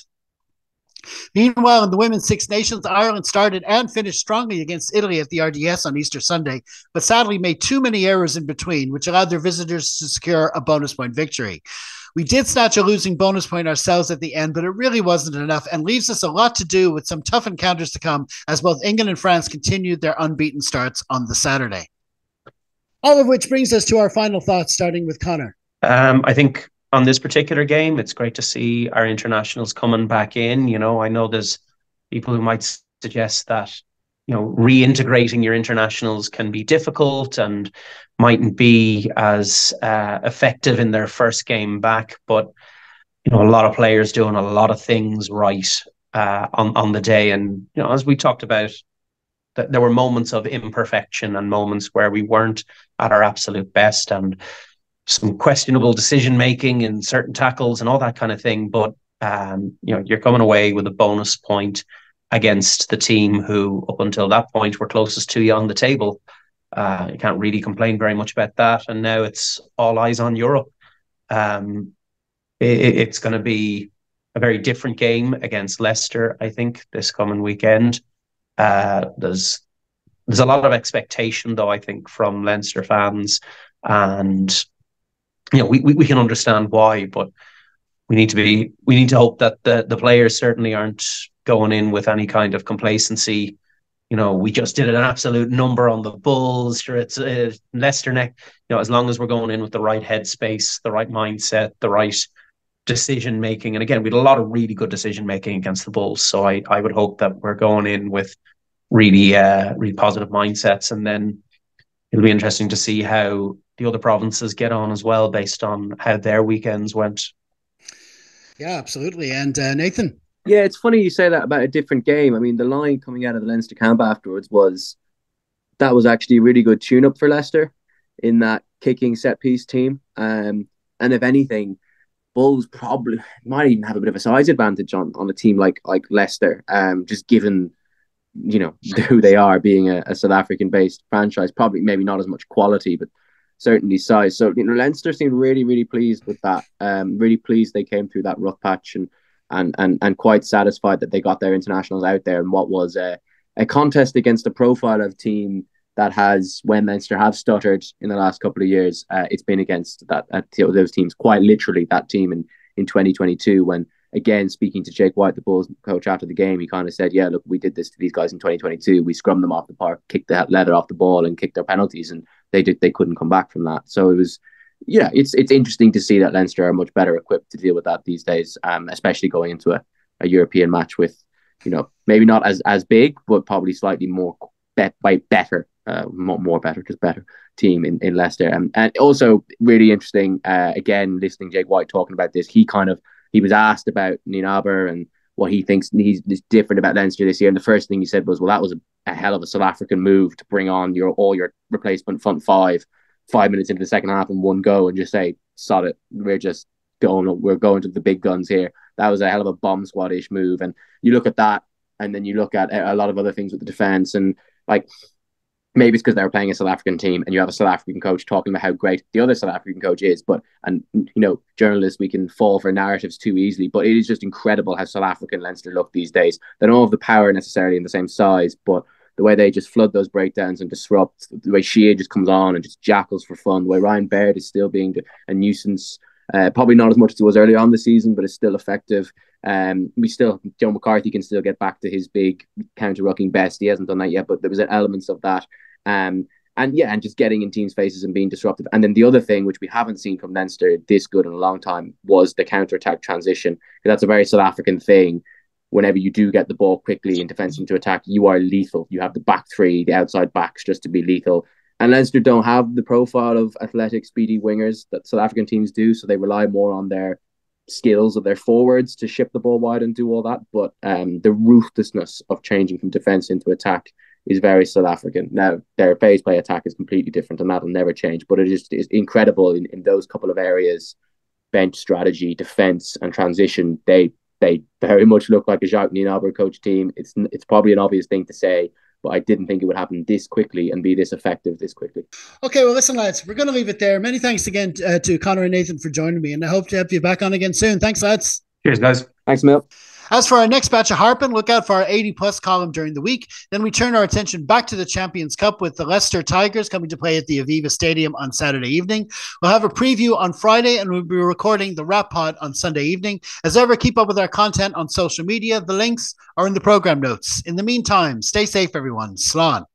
Meanwhile, in the Women's Six Nations, Ireland started and finished strongly against Italy at the R D S on Easter Sunday, but sadly made too many errors in between, which allowed their visitors to secure a bonus point victory. We did snatch a losing bonus point ourselves at the end, but it really wasn't enough and leaves us a lot to do with some tough encounters to come as both England and France continued their unbeaten starts on the Saturday. All of which brings us to our final thoughts, starting with Conor. Um, I think on this particular game, it's great to see our internationals coming back in. You know, I know there's people who might suggest that, you know, reintegrating your internationals can be difficult and mightn't be as uh, effective in their first game back. But, you know, a lot of players doing a lot of things right uh, on, on the day. And, you know, as we talked about, that there were moments of imperfection and moments where we weren't at our absolute best and some questionable decision-making in certain tackles and all that kind of thing. But, um, you know, you're coming away with a bonus point against the team who, up until that point, were closest to you on the table. Uh, you can't really complain very much about that. And now it's all eyes on Europe. Um, it, it's going to be a very different game against Leicester, I think, this coming weekend. Uh, there's there's a lot of expectation, though, I think, from Leinster fans. And, you know, we, we, we can understand why, but we need to be we need to hope that the, the players certainly aren't going in with any kind of complacency. You know, we just did an absolute number on the Bulls. Sure, it's uh, Leicester neck. You know, as long as we're going in with the right headspace, the right mindset, the right decision making, and again, we had a lot of really good decision making against the Bulls. So I, I would hope that we're going in with really, uh, really positive mindsets, and then it'll be interesting to see how the other provinces get on as well, based on how their weekends went. Yeah, absolutely. And uh, Nathan. Yeah, it's funny you say that about a different game. I mean, the line coming out of the Leinster camp afterwards was that was actually a really good tune-up for Leicester in that kicking set-piece team. Um, and if anything, Bulls probably might even have a bit of a size advantage on, on a team like like Leicester, um, just given you know, who they are, being a, a South African-based franchise. Probably maybe not as much quality, but certainly size. So, you know, Leinster seemed really, really pleased with that. Um, really pleased they came through that rough patch, and and and and quite satisfied that they got their internationals out there in what was a, a contest against a profile of team that has, when Leinster have stuttered in the last couple of years, uh, it's been against that uh, those teams, quite literally that team in, in twenty twenty-two, when, again, speaking to Jake White, the Bulls coach, after the game, he kind of said, yeah, look, we did this to these guys in twenty twenty-two. We scrummed them off the park, kicked the leather off the ball and kicked their penalties, and they did they couldn't come back from that. So it was, yeah, it's it's interesting to see that Leinster are much better equipped to deal with that these days, um, especially going into a, a European match with, you know, maybe not as, as big, but probably slightly more bet by better, uh, more, more better, just better team in, in Leicester. Um, and also really interesting, uh, again, listening to Jake White talking about this, he kind of, he was asked about Nienaber and what he thinks he's different about Leinster this year. And the first thing he said was, well, that was a, a hell of a South African move to bring on your all your replacement front five, five minutes into the second half in one go and just say, sod it, we're just going, we're going to the big guns here. That was a hell of a bomb squad-ish move. And you look at that, and then you look at a lot of other things with the defence, and like, maybe it's because they were playing a South African team and you have a South African coach talking about how great the other South African coach is. But, and you know, journalists, we can fall for narratives too easily, but it is just incredible how South African Leinster look these days. They don't have the power necessarily in the same size, but the way they just flood those breakdowns and disrupt, the way Shea just comes on and just jackals for fun, the way Ryan Baird is still being a nuisance, uh, probably not as much as he was early on the season, but it's still effective. Um, we still, Joe McCarthy can still get back to his big counter-rucking best. He hasn't done that yet, but there was elements of that. Um, and yeah, and just getting in teams' faces and being disruptive. And then the other thing, which we haven't seen from Leinster this good in a long time, was the counter-attack transition. Because that's a very South African thing. Whenever you do get the ball quickly in defence into attack, you are lethal. You have the back three, the outside backs, just to be lethal. And Leinster don't have the profile of athletic, speedy wingers that South African teams do, so they rely more on their skills of their forwards to ship the ball wide and do all that. But um, the ruthlessness of changing from defence into attack is very South African. Now, their phase play attack is completely different, and that'll never change. But it is, is incredible in, in those couple of areas, bench strategy, defence, and transition. They they very much look like a Jacques Nienaber coach team. It's it's probably an obvious thing to say, but I didn't think it would happen this quickly and be this effective this quickly. Okay, well, listen, lads, we're going to leave it there. Many thanks again uh, to Conor and Nathan for joining me, and I hope to have you back on again soon. Thanks, lads. Cheers, guys. Thanks, Mill. As for our next batch of Harpin, look out for our eighty plus column during the week. Then we turn our attention back to the Champions Cup with the Leicester Tigers coming to play at the Aviva Stadium on Saturday evening. We'll have a preview on Friday, and we'll be recording the Wrap Pod on Sunday evening. As ever, keep up with our content on social media. The links are in the program notes. In the meantime, stay safe, everyone. Slán.